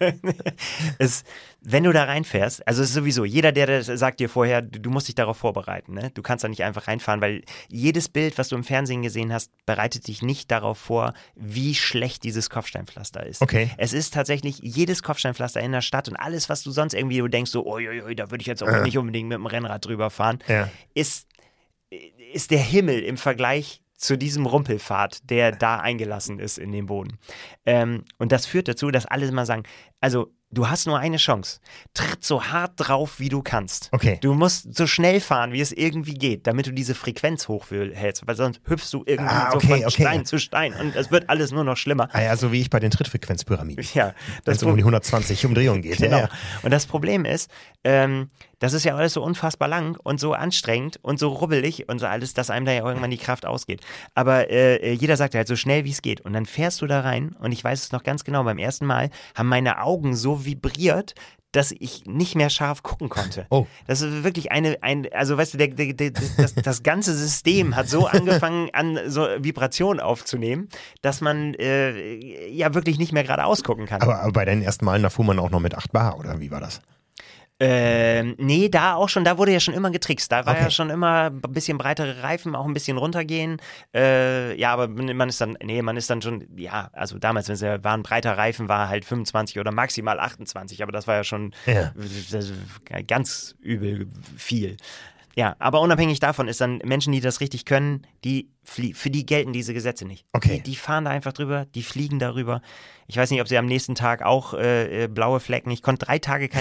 wenn du da reinfährst, also es ist sowieso, jeder, der das sagt dir vorher, du musst dich darauf vorbereiten, ne? Du kannst da nicht einfach reinfahren, weil jedes Bild, was du im Fernsehen gesehen hast, bereitet dich nicht darauf vor, wie schlecht dieses Kopfsteinpflaster ist. Okay. Es ist tatsächlich jedes Kopfsteinpflaster in der Stadt und alles, was du sonst irgendwie denkst, so, uiuiui, da würde ich jetzt auch nicht unbedingt mit dem Rennrad drüber fahren, ist der Himmel im Vergleich zu diesem Rumpelpfad, der da eingelassen ist in den Boden. Und das führt dazu, dass alle immer sagen, also du hast nur eine Chance. Tritt so hart drauf, wie du kannst. Okay. Du musst so schnell fahren, wie es irgendwie geht, damit du diese Frequenz hochhältst, weil sonst hüpfst du irgendwie von Stein zu Stein und es wird alles nur noch schlimmer. Ah ja, so wie ich bei den Trittfrequenzpyramiden. Ja. Wenn es um die 120 Umdrehungen geht. Genau. Ja. Und das Problem ist, das ist ja alles so unfassbar lang und so anstrengend und so rubbelig und so alles, dass einem da ja irgendwann die Kraft ausgeht. Aber jeder sagt halt so schnell, wie es geht. Und dann fährst du da rein und ich weiß es noch ganz genau, beim ersten Mal haben meine Augen so vibriert, dass ich nicht mehr scharf gucken konnte. Oh. Das ist wirklich also weißt du, das ganze System hat so angefangen, an so Vibrationen aufzunehmen, dass man ja wirklich nicht mehr gerade ausgucken kann. Aber bei deinen ersten Malen, da fuhr man auch noch mit 8 Bar, oder wie war das? Nee, da wurde ja schon immer getrickst. Da war ja schon immer ein bisschen breitere Reifen, auch ein bisschen runtergehen. Ja, aber man ist dann schon, ja, also damals, wenn es ja war, ein breiter Reifen war halt 25 oder maximal 28, aber das war ja schon ganz übel viel. Ja, aber unabhängig davon ist dann Menschen, die das richtig können, für die gelten diese Gesetze nicht. Okay. Die fahren da einfach drüber, die fliegen darüber. Ich weiß nicht, ob sie am nächsten Tag auch blaue Flecken. Ich konnte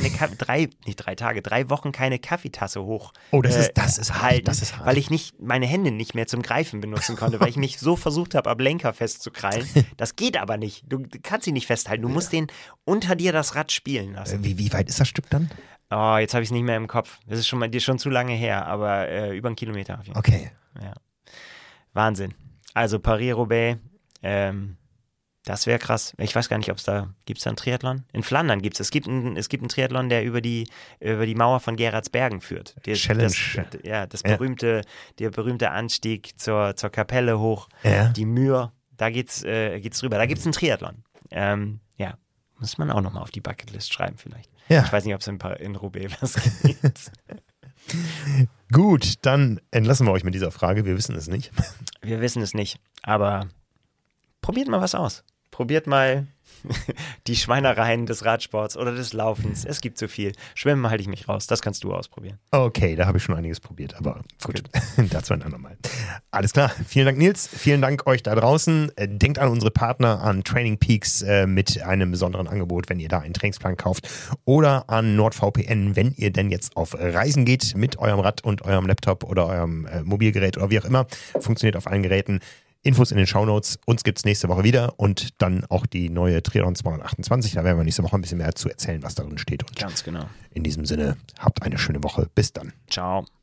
3 Wochen keine Kaffeetasse hoch halten, das ist hart. weil ich meine Hände nicht mehr zum Greifen benutzen konnte, weil ich mich so versucht habe, am Lenker festzukrallen. Das geht aber nicht. Du kannst sie nicht festhalten. Du musst unter dir das Rad spielen lassen. Wie weit ist das Stück dann? Oh, jetzt habe ich es nicht mehr im Kopf. Das ist schon zu lange her, aber über einen Kilometer auf jeden Fall. Okay. Ja. Wahnsinn. Also Paris-Roubaix, das wäre krass. Ich weiß gar nicht, gibt es da einen Triathlon? In Flandern gibt es. Es gibt einen Triathlon, der über die Mauer von Gerardsbergen führt. Challenge. Der berühmte Anstieg zur Kapelle hoch, die Muur, da geht's drüber. Da gibt es einen Triathlon. Ja, muss man auch nochmal auf die Bucketlist schreiben vielleicht. Ja. Ich weiß nicht, ob es in Roubaix was gibt. Gut, dann entlassen wir euch mit dieser Frage. Wir wissen es nicht. Wir wissen es nicht, aber probiert mal was aus. Probiert mal die Schweinereien des Radsports oder des Laufens. Es gibt so viel. Schwimmen halte ich mich raus. Das kannst du ausprobieren. Okay, da habe ich schon einiges probiert, aber gut, dazu ein andermal. Alles klar. Vielen Dank, Nils. Vielen Dank euch da draußen. Denkt an unsere Partner, an Training Peaks mit einem besonderen Angebot, wenn ihr da einen Trainingsplan kauft, oder an NordVPN, wenn ihr denn jetzt auf Reisen geht mit eurem Rad und eurem Laptop oder eurem Mobilgerät oder wie auch immer. Funktioniert auf allen Geräten. Infos in den Shownotes. Uns gibt es nächste Woche wieder und dann auch die neue Triathlon 228. Da werden wir nächste Woche ein bisschen mehr zu erzählen, was darin steht. Und ganz genau. In diesem Sinne, habt eine schöne Woche. Bis dann. Ciao.